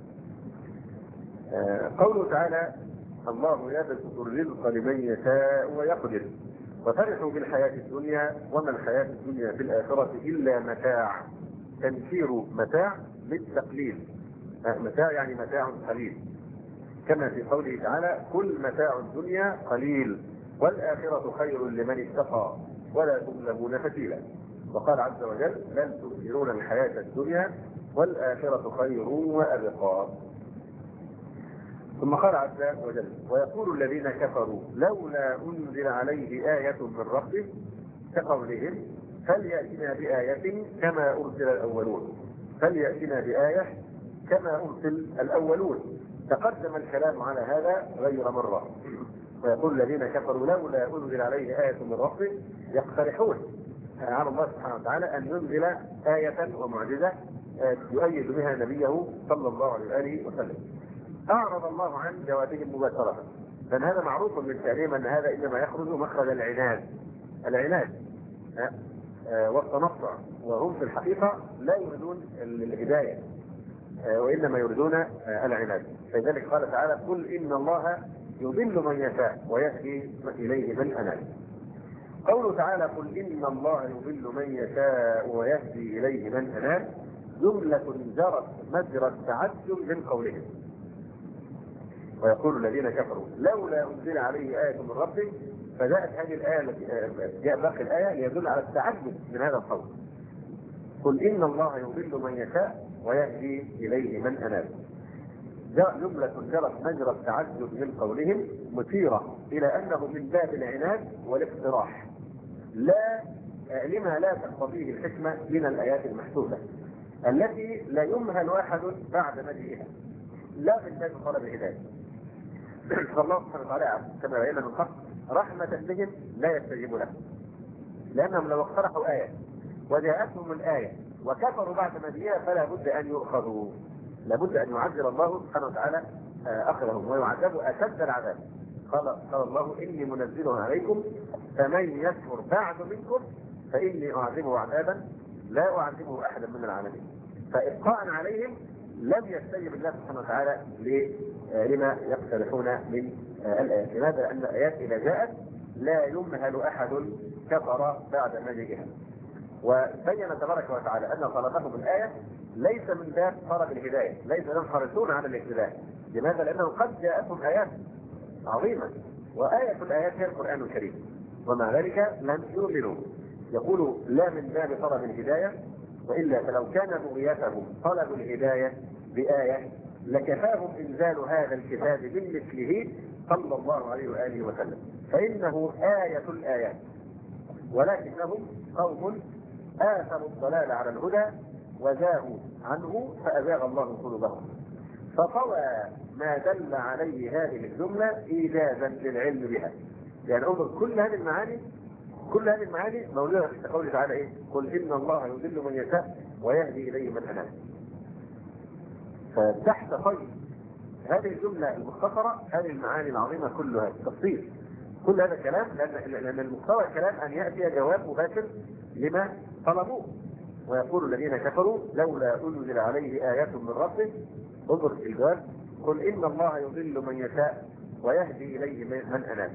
قوله تعالى: الله يبسط الرزق لمن يشاء ويقدر وفرحوا بالحياة الدنيا وما الحياة الدنيا في الآخرة إلا متاع. تنكير متاع للتقليل، متاع يعني متاع قليل، كما في قوله تعالى: كل متاع الدنيا قليل والآخرة خير لمن اتقى ولا تظلمون فتيلا. وقال عز وجل: بل تؤثرون الحياة الدنيا والآخرة خير وأبقى. ثم قال عز وجل: ويقول الذين كفروا لولا أنزل عليه آية من ربه كقولهم فليأتنا بآية كما أرسل الأولون. فليأتنا بآية كما أرسل الأولون. تقدم الكلام على هذا غير مرة. ويقول الذين كفروا لولا أنزل عليه آية من ربه يقترحون على الله سبحانه وتعالى أن ينزل آية ومعجزة يؤيد بها نبيه صلى الله عليه وآله وسلم. أعرض الله عن جوابهم مباشرة، لأن هذا معروف من فعلهم أن هذا إنما يخرج مخرج العناد والتنطع، وهم في الحقيقة لا يريدون الهداية وإنما يريدون العناد. فلذلك قال تعالى: قل إن الله يضل من يشاء ويهدي إليه من أناب. قوله تعالى: قل إن الله يضل من يشاء ويهدي إليه من أناب جملة جرت مجرى التعجب من قولهم. ويقول الذين كفروا لولا أنزل عليه آية من ربه، فجاءت هذه الآية التي جاء باقي الآية ليدل على التعجب من هذا القول. قل إن الله يضل من يشاء ويهدي إليه من أناب. جملة جرت مجرى التعجب من قولهم مثيرة إلى أنه من باب العناد والاقتراح، لا لما لا تقتضيه الحكمة من الآيات المحسوسة التي لا يمهل أحد بعد مجيئها، لا من باب طلب الهداية. فالله سبحانه وتعالى كما بينا من قبل رحمة بهم لا يستجيب لهم، لأنهم لو اقترحوا آية وجاءتهم الآية وكفروا بعد مجيئها فلا بد أن يؤخذوا، لابد أن يعذب الله سبحانه وتعالى أخذهم ويعذبوا أشد العذاب. قال الله: إني منزله عليكم فمن يكفر بعد منكم فإني أعذبه عذابا لا أعذبه أحدا من العالمين. فإبقاء عليهم لم يستجب الله سبحانه وتعالى لما يقترحون من الآيات. لماذا؟ لأن الآيات إذا جاءت لا يمهل أحد كفر بعد مجيئها. وبين تبارك وتعالى أن طلبهم الآية ليس من باب طلب الهداية، ليس لهم حريصون على الاهتداء. لماذا؟ لأنه قد جاءتهم آيات عظيمة، وآية الآيات هي القرآن الكريم، ومع ذلك لم يؤمنوا. يقول: لا من باب طلب الهداية، وإلا فلو كان بغيتهم طلب الهداية بآية لكفاهم إنزال هذا الكتاب من مثله صلى الله عليه وآله وسلم، فإنه آية الآيات، ولكنهم قوم آثروا الضلال على الهدى وزاغوا عنه فأزاغ الله قلوبهم. فطوى ما دل عليه هذه الجملة إيجازا للعلم بها. يعني انظر كل هذه المعاني موجودة في قوله تعالى: إيه؟ قل إن الله يضل من يشاء ويهدي إليه من أناب. فتحت طيب هذه الجملة المختصرة هذه المعاني العظيمة كلها التفصيل كل هذا الكلام، لأن المستوى الكلام أن يأتي جواب مباشر لما طلبوه. ويقول الذين كفروا لولا أنزل عليه آيات من ربه، انظر في الجواب: قل إن الله يضل من يشاء ويهدي إليه من أناب.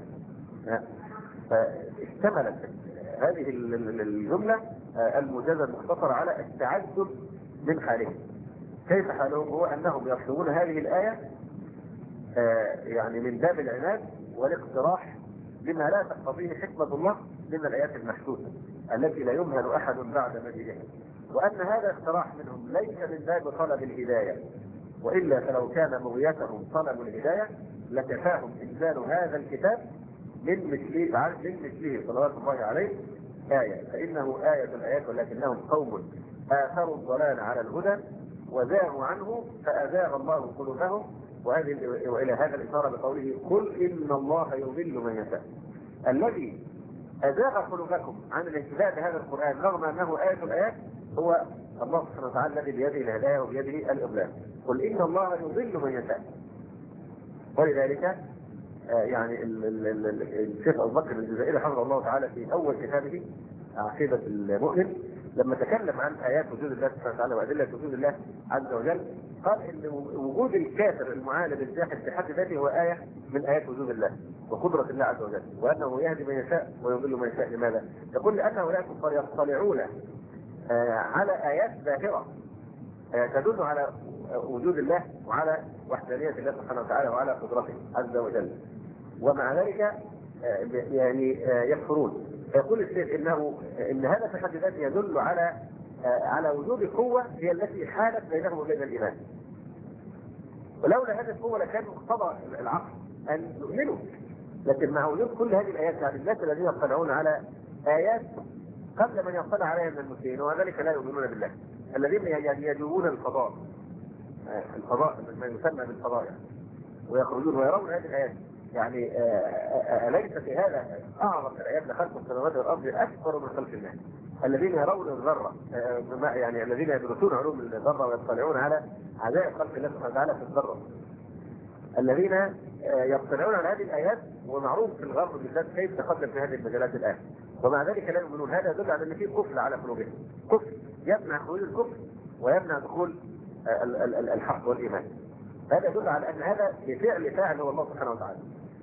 فاشتملت هذه الجملة الموجزة المختصرة على التعجب من حالهم. كيف حالهم؟ هو أنهم يطلبون هذه الآية يعني من باب العناد والاقتراح لما لا تقتضيه حكمة الله من الآيات المحسوسة التي لا يمهل أحد بعد مجيئها، وأن هذا اقتراح منهم ليس من باب طلب الهداية، وإلا فلو كان بغيتهم طلب الهداية لكفاهم إنزال هذا الكتاب من مثله صلوات الله عليه آية، فإنه آية الآيات، ولكنهم قوم آثروا الضلال على الهدى وزاغوا عنه فأزاغ الله قلوبهم. وإلى هذا الإشارة بقوله: قل إن الله يضل من يشاء. الذي أزاغ قلوبكم عن الاهتداء بهذا القرآن رغم أنه آية الآيات هو الله سبحانه وتعالى الذي بيده الهداية وبيده الإضلال. قل إن الله يضل من يشاء. ولذلك يعني الشيخ ابو بكر الجزائري حفظه الله تعالى في اول كتابه عقيده المؤمن لما تكلم عن ايات وجود الله سبحانه وتعالى وادله وجود الله عز وجل، قال ان وجود الكافر المعاند الجاحد في حد ذاته هو ايه من ايات وجود الله وقدره الله عز وجل، وانه يهدي من يشاء ويضل من يشاء. لماذا؟ يقول لان هؤلاء الكفار يطلعون على ايات ظاهره تدل على وجود الله وعلى وحدانيه الله سبحانه وتعالى وعلى قدرته عز وجل، ومع ذلك يعني يكفرون. فيقول الشيخ ان هذا في حد ذاته يدل على وجود قوه هي التي حالت بينهم وبين الايمان. ولولا هذه القوه لكان مقتضى العقل ان يؤمنوا، لكن مع وجود كل هذه الايات يعني الناس الذين يطلعون على ايات قبل من يطلع عليها من المسلمين وذلك لا يؤمنون بالله، الذين يعني يجوبون الفضاء ما يسمى بالفضاء يعني، ويخرجون ويرون هذه الايات. يعني أليس في هذا أعظم الآيات لخلق السماوات والأرض أكبر من خلق الناس الذين يرون الذرة، يعني الذين يدرسون علوم الذرة ويطلعون على عجائب خلق الله سبحانه وتعالى في الذرة، الذين يطلعون على هذه الآيات، ومعروف في الغرب بالذات كيف تقدم في هذه المجالات الآن، ومع ذلك لا يؤمنون. هذا يدل على أن في قفل على قلوبهم، قفل يمنع خروج الكفر ويمنع دخول الحق والإيمان. هذا يدل على أن هذا بفعل فاعل هو الله سبحانه وتعالى.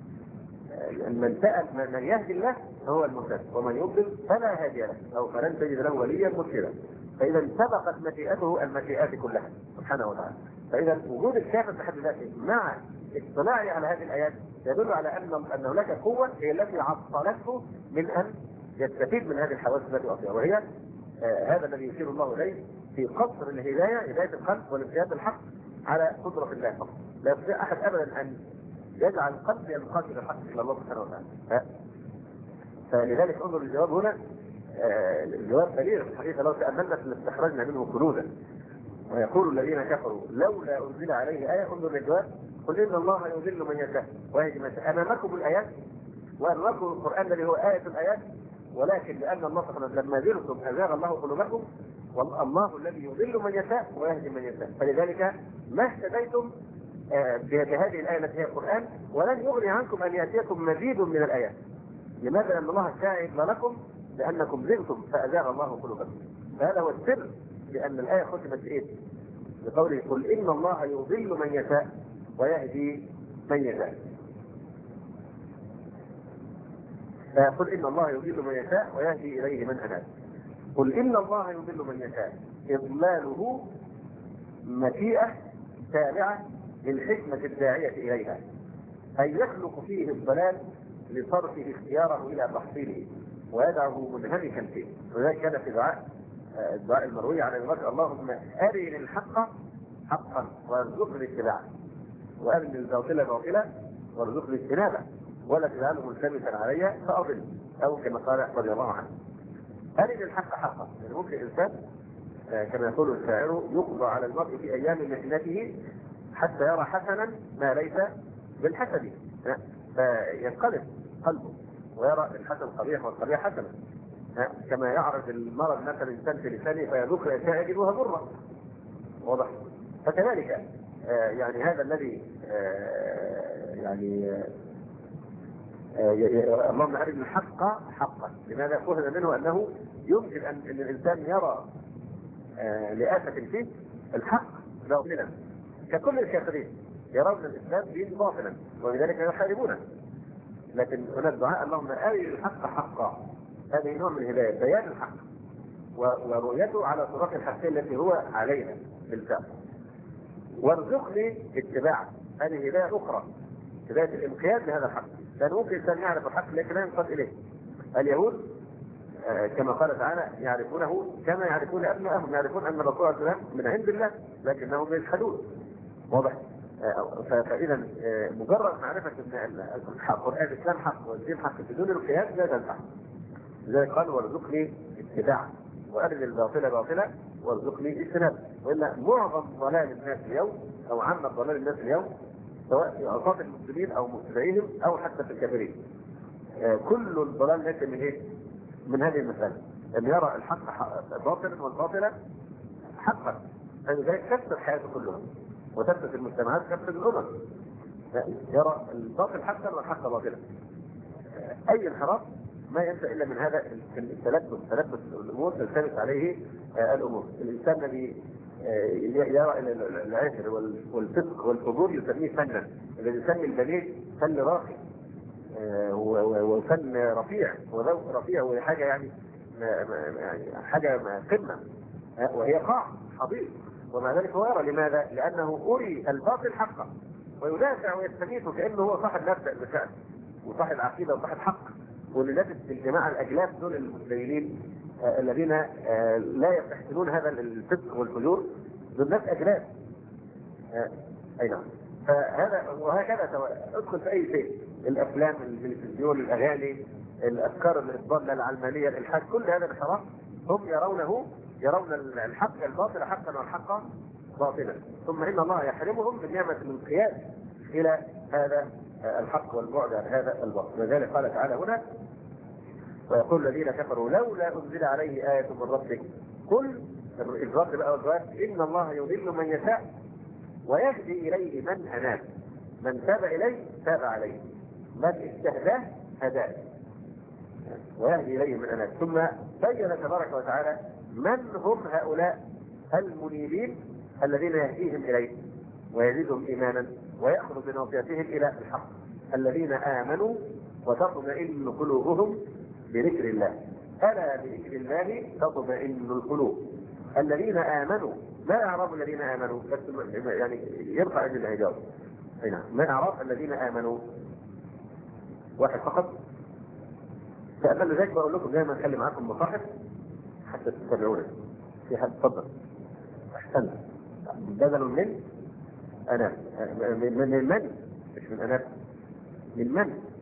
من يهدي الله هو المهتد، ومن يضلل فلا هادي له او فلن تجد له وليا مرشدا. فاذا سبقت مشيئته المشيئات كلها سبحانه وتعالى. فاذا وجود الكافر بحد ذاته مع اطلاعه على هذه الايات يدل على ان هناك قوه هي التي عطلته من ان يستفيد من هذه الحواس التي اعطيها، وهي هذا الذي يشير الله اليه في قصر الهدايه، هدايه القلب والانقياد الحق على قدره الله فقط. لا يستطيع احد ابدا ان يجعل القلب ينقاد الى الحق الى الله سبحانه وتعالى. فلذلك انظر الجواب هنا، الجواب بليغ الحقيقه لو تاملنا لاستخرجنا منه كنوزا. ويقول الذين كفروا لولا انزل عليه ايه، انظر الجواب، قل ان الله يذل من يشاء ويهدي من يشاء. امامكم الايات وامامكم القران الذي هو ايه الايات، ولكن لان الله سبحانه وتعالى لما زلتم ازاغ الله قلوبكم، والله الذي يذل من يشاء ويهدي من يشاء. فلذلك ما اهتديتم بهذه الآية التي هي القرآن، ولن يغني عنكم أن يأتيكم مزيد من الآيات. لماذا؟ لأن الله شاهد لكم لأنكم زغتم فأزاغ الله قلوبكم. فهذا هو السر لأن الآية ختمت بإيه؟ بقوله قل إن الله يضل من يشاء ويهدي من يشاء. قل إن الله يضل من يشاء ويهدي إليه من أناب. قل إن الله يضل من يشاء، إضلاله مشيئة تابعة للحكمة الداعية إليها، أي يخلق فيه الضلال لصرفه اختياره إلى تحصيله ويدعه منهمكا فيه. وذلك كان في الدعاء المروي عن ابي بكر اللهم أرني الحق حقا وارزقني اتباعه، وأرني الباطل باطلا وارزقني اجتنابه، ولا تجعله ملتبسا علي فأضل، أو كما قال رضي الله عنه. أرني الحق حقا، يعني ممكن الإنسان كما يقول الشاعر يقضى على المرء في أيام محنته حتى يرى حسنا ما ليس بالحسن، فينقلب قلبه ويرى الحسن قبيح والقبيح حسنا، كما يعرف المرض مثلا الانسان في لسانه فيذوق الاشياء يجدها ضرا. واضح؟ فكذلك يعني هذا الذي يعني اللهم أرنا الحق حقا. لماذا؟ فهم منه انه يمكن ان الانسان يرى لآفة فيه الحق باطلا، ككل الكافرين يرون الاسلام دين باطلا ولذلك يحاربونه. لكن هنا الدعاء اللهم أرنا الحق حقا، هذه نوع من الهدايه، بيان الحق ورؤيته على صراط الحق التي هو عليها بالفعل، وارزقني اتباعه، هذه هدايه اخرى، هدايه الانقياد لهذا الحق. لان ممكن الانسان يعرف الحق لكن لا ينقاد اليه. اليهود كما قال تعالى يعرفونه كما يعرفون ابنائهم، يعرفون ان الرسول عليه السلام من عند الله لكنهم يجحدون. واضح؟ فاذا مجرد معرفه ان القران الاسلام حق والدين حق بدون القياس لا تنفع. لذلك قال وارزقني اتباعه وارنا الباطل باطلا وارزقني اجتنابه. والا معظم ضلال الناس اليوم او عامه ضلال الناس اليوم سواء في اوساط المسلمين او مبتدعيهم او حتى في الكافرين، كل الضلال ناتج من ايه؟ من هذه المساله، ان يرى الحق باطلا والباطل حقا. فلذلك تفسد حياته كلها وتفسد المجتمعات، تفسد الامم. يرى الباطل حقا والحق باطلا. اي انحراف ما ينشا الا من هذا تلبس الامور، تلتبس عليه الامور. الانسان الذي يرى العشر والفسق والفجور يسميه فنا، الذي يسمي البليد فن راقي وفن رفيع وذوق رفيع، وهي حاجه يعني حاجه قمه، وهي قاع حضيض، ومع ذلك هو يرى. لماذا؟ لانه اري الباطل حقا ويدافع ويستميته كانه هو صاحب مبدا بشأن وصاحب عقيده وصاحب حق. واللي لابس الجماعه الاجلاف دول المتدينين الذين لا يستحسنون هذا الفسق والفجور، دول ناس اجلاف. اي نعم. فهذا وهكذا ادخل في اي شيء، الافلام، التلفزيون، الاغاني، الافكار الضاله، العلمانيه، الالحاد، كل هذا انحراف هم يرون الحق الباطل حقا والحق باطلا، ثم ان الله يحرمهم بالنعمه الانقياد الى هذا الحق والبعد عن هذا الباطل. لذلك قال تعالى هنا: ويقول الذين كفروا لولا انزل عليه ايه من ربك، قل الرد بقى والجواب: ان الله يضل من يشاء ويهدي اليه من اناب، من تاب اليه تاب عليه، من استهداه هداه، ويهدي اليه من اناب. ثم بين تبارك وتعالى من هم هؤلاء المنيبين الذين يهديهم اليه ويزيدهم ايمانا ويأخذ بناصيتهم الى الحق: الذين امنوا وتطمئن قلوبهم بذكر الله، الا بذكر الله تطمئن القلوب. الذين امنوا، ما اعراب الذين امنوا؟ بس يعني يرفع عند الاعجاب. نعم، ما اعراب الذين امنوا؟ واحد فقط. فقبل ذلك بقول لكم دايما خلي معاكم مصاحف حتى تتبعونا. في حد تفضل؟ احسنت. بدل من أناب، من مش من أناب، من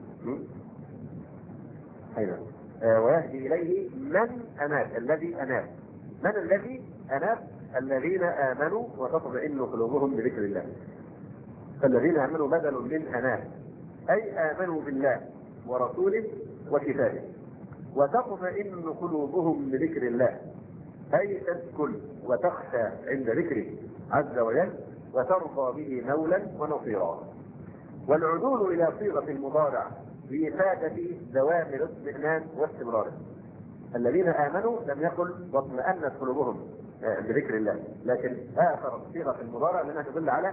أيضا. ويهدي إليه من أناب، الذي أناب. من الذي أناب؟ الذين آمنوا وتطمئن قلوبهم بذكر الله. فالذين آمنوا بدل من أناب، أي آمنوا بالله ورسوله وكتابه، وتطمئن قلوبهم بذكر الله، أي تسكن وتخشى عند ذكره عز وجل وترضى به مولا ونصيرا. والعدول إلى صيغة المضارع بإفادة دوام الاطمئنان واستمراره. الذين آمنوا لم يقل واطمأنت قلوبهم بذكر الله، لكن آخر صيغة المضارع لأنها تدل على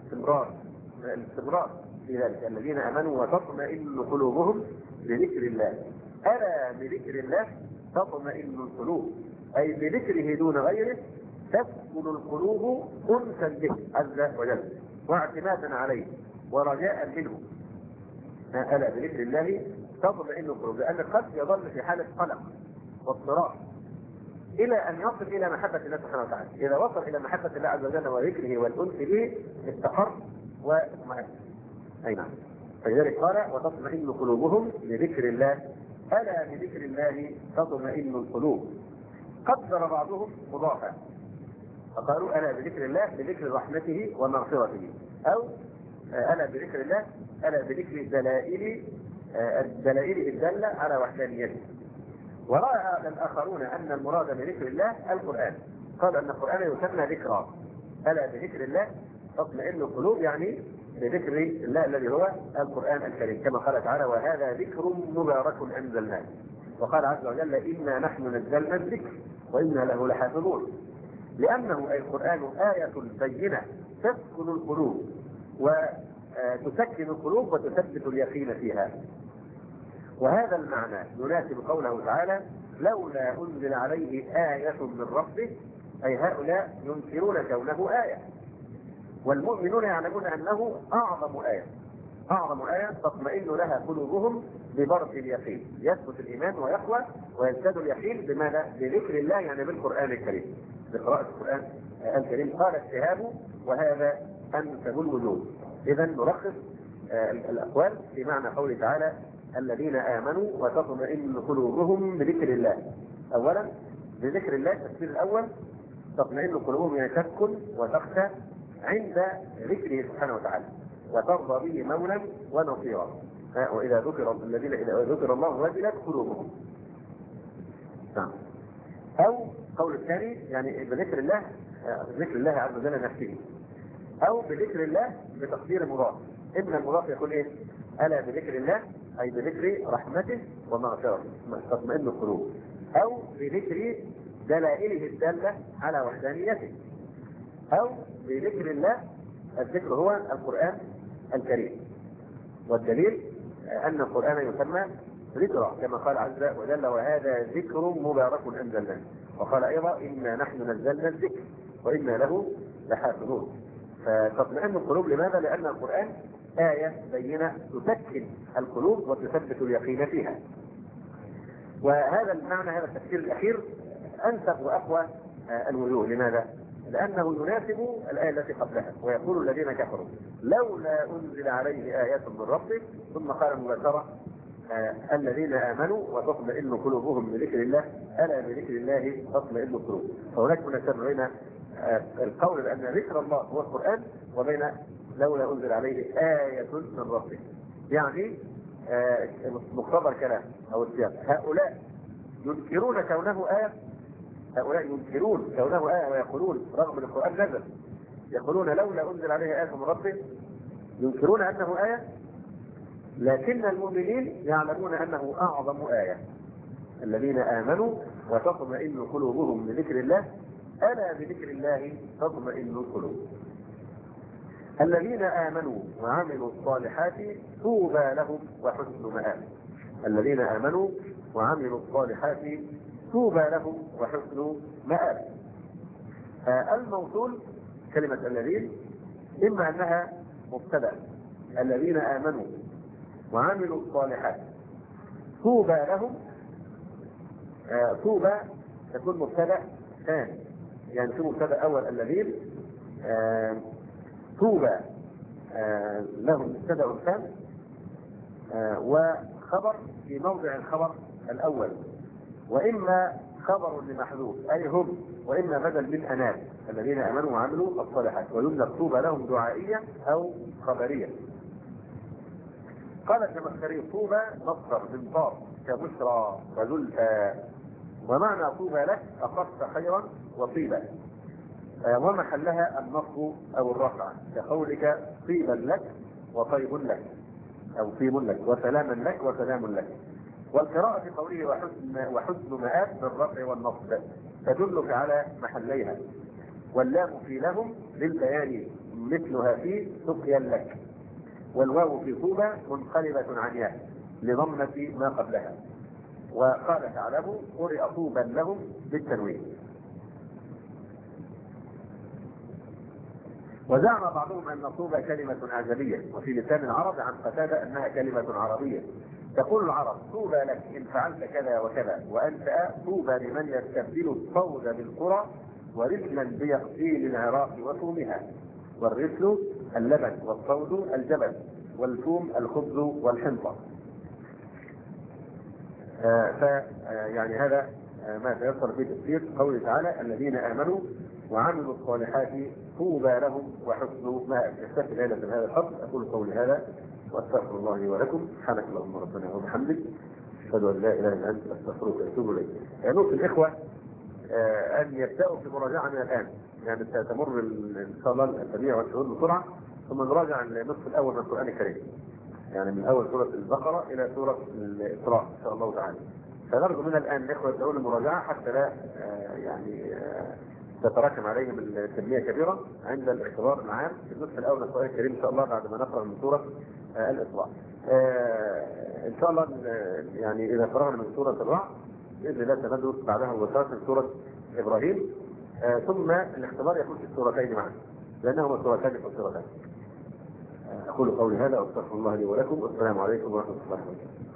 الاستمرار في ذلك. الذين آمنوا وتطمئن قلوبهم بذكر الله، ألا بذكر الله تطمئن القلوب، أي بذكره دون غيره تسكن القلوب أنسا به عز وجل واعتمادا عليه ورجاء منه. ألا بذكر الله تطمئن القلوب، لأن القلب يظل في حالة قلق واضطراب إلى أن يصل إلى محبة الله سبحانه وتعالى. إذا وصل إلى محبة الله عز وجل وذكره والأنس به استقر واطمئن. أي نعم. فلذلك قال: وتطمئن قلوبهم بذكر الله، ألا بذكر الله تطمئن القلوب. قدر بعضهم مضافا فقالوا: ألا بذكر الله بذكر رحمته ومغفرته، أو ألا بذكر الله ألا بذكر الدلائل الدالة على وحدانيته. ورأى الآخرون أن المراد بذكر الله القرآن، قال أن القرآن يسمى ذكرى. ألا بذكر الله تطمئن القلوب، يعني بذكر الله الذي هو القرآن الكريم، كما قال تعالى: وهذا ذكر مبارك أنزلناه. وقال عز وجل: إنا نحن نزلنا الذكر وإنا له لحافظون. لأنه أي القرآن آية بينة تسكن القلوب وتسكن القلوب وتثبت اليقين فيها. وهذا المعنى يناسب قوله تعالى: لولا أنزل عليه آية من ربه، أي هؤلاء ينكرون كونه آية، والمؤمنون يعلمون أنه أعظم آية تطمئن لها قلوبهم ببرد اليقين، يثبت الإيمان ويقوى ويزداد اليقين بماذا؟ بذكر الله، يعني بالقرآن الكريم، بقراءة القرآن الكريم. قال الشهاب: وهذا أنسب الوجود. إذا نلخص الأقوال في معنى قوله تعالى: الذين آمنوا وتطمئن قلوبهم بذكر الله. أولا بذكر الله، التفسير الأول تطمئن قلوبهم يعني تسكن وتخشى عند ذكره سبحانه وتعالى وترضى به مولا ونصيرا. وإذا ذكر الذين إذا ذكر الله وجلت قلوبهم. نعم. أو قول الثاني يعني بذكر الله، ذكر الله عز وجل نفسه، أو بذكر الله بتقدير مضاف، إما المضاف يكون إيه؟ ألا بذكر الله، أي بذكر رحمته ومغفرته تطمئن القلوب، أو بذكر دلائله الدالة على وحدانيته، أو بذكر الله. الذكر هو القرآن الكريم، والدليل أن القرآن يسمى ذكرى كما قال عز وجل وهذا ذكر مبارك أنزلناه، وقال أيضا إنا نحن نزلنا الذكر وإنا له لحافظون. فتطمئن القلوب لماذا؟ لأن القرآن آية بينة تسكن القلوب وتثبت اليقين فيها. وهذا المعنى، هذا التفسير الأخير أنسب وأقوى الوجوه. لماذا؟ لأنه يناسب الآية التي قبلها، ويقول الذين كفروا لولا أنزل عليه آيات من ربه، ثم قال مباشرة الذين آمنوا وتطمئن قلوبهم بذكر الله ألا بذكر الله تطمئن القلوب. فهناك مناسبة بين القول بأن ذكر الله هو القرآن وبين لولا أنزل عليه آية من ربه. يعني مقتضى الكلام أو السياق هؤلاء ينكرون كونه آية، هؤلاء ينكرون كونه آية ويقولون رغم أن القرآن نزل يقولون لولا أنزل عليه آية من ربه، ينكرون أنه آية، لكن المؤمنين يعلمون أنه أعظم آية. الذين آمنوا وتطمئن قلوبهم بذكر الله ألا بذكر الله تطمئن القلوب. الذين آمنوا وعملوا الصالحات طوبى لهم وحسن مآب. الذين آمنوا وعملوا الصالحات طوبى لهم وحسن مآب. الموصول كلمة الذين إما أنها مبتدأ، الذين آمنوا وعملوا الصالحات طوبى لهم، طوبى تكون مبتدأ ثاني، يعني في مبتدأ أول الذين، طوبى لهم مبتدأ ثاني، وخبر في موضع الخبر الأول، وإما خبر لمحذوف أي هم، وإما بدل من أنام الذين آمنوا وعملوا الصالحات، ويملك طوبى لهم دعائية أو خبرية. قال الزمخشري طوبى مصدر من طاب كبشرى وزلفى، ومعنى طوبى لك أخذت خيرا وطيبا، ومحلها النصب أو الرفع كقولك طيبا لك وطيب لك، أو طيب لك وسلاما لك وسلام لك. والقراءة في قوله وحسن مآب بالرفع والنصب تدلك على محليها، واللام في لهم للبيان مثلها في سقيا لك، والواو في طوبى منقلبة عن ياء لضمنة ما قبلها. وقال تعالى قرئ طوبى لهم بالتنوين. وزعم بعضهم أن طوبى كلمة أعجمية، وفي لسان العرب عن قتادة أنها كلمة عربية. تقول العرب طوبى لك إن فعلت كذا وكذا، وأنت طوبى لمن يستبدل الصود بالقرى ورسلا بيقتيل العراق وثومها. والرسل اللبن، والصود الجبل، والثوم الخبز والحنطة. يعني هذا ما تيسر في تفسير قوله تعالى الذين آمنوا وعملوا الصالحات طوبى لهم وحسن مآب. يستفيد ليلة من هذا الحق. أقول قولي هذا وأستغفر الله لي ولكم. سبحانك اللهم ربنا وبحمدك أشهد أن لا إله إلا أنت أستغفرك وأتوب إليك. نوصي الإخوة أن يبدأوا في مراجعة من الآن، يعني ستمر إن شاء الله الأسابيع والشهور بسرعة، ثم نراجع النصف الأول من القرآن الكريم، يعني من أول سورة البقرة إلى سورة الإسراء إن شاء الله تعالى. فنرجو من الآن الإخوة يبدأون المراجعة حتى لا تتراكم عليهم الكمية كبيرة عند الاختبار العام في النصف الأول من القرآن الكريم إن شاء الله بعد ما نقرأ من سورة الإسراء. إن شاء الله يعني إذا فرغنا من سورة الرعد بإذن الله سندرس بعدها مباشرة من سورة إبراهيم، ثم الاختبار يكون في السورتين معا لأنهما سورتان فصيلتان. أقول قولي هذا وأستغفر الله لي ولكم، والسلام عليكم ورحمة الله وبركاته.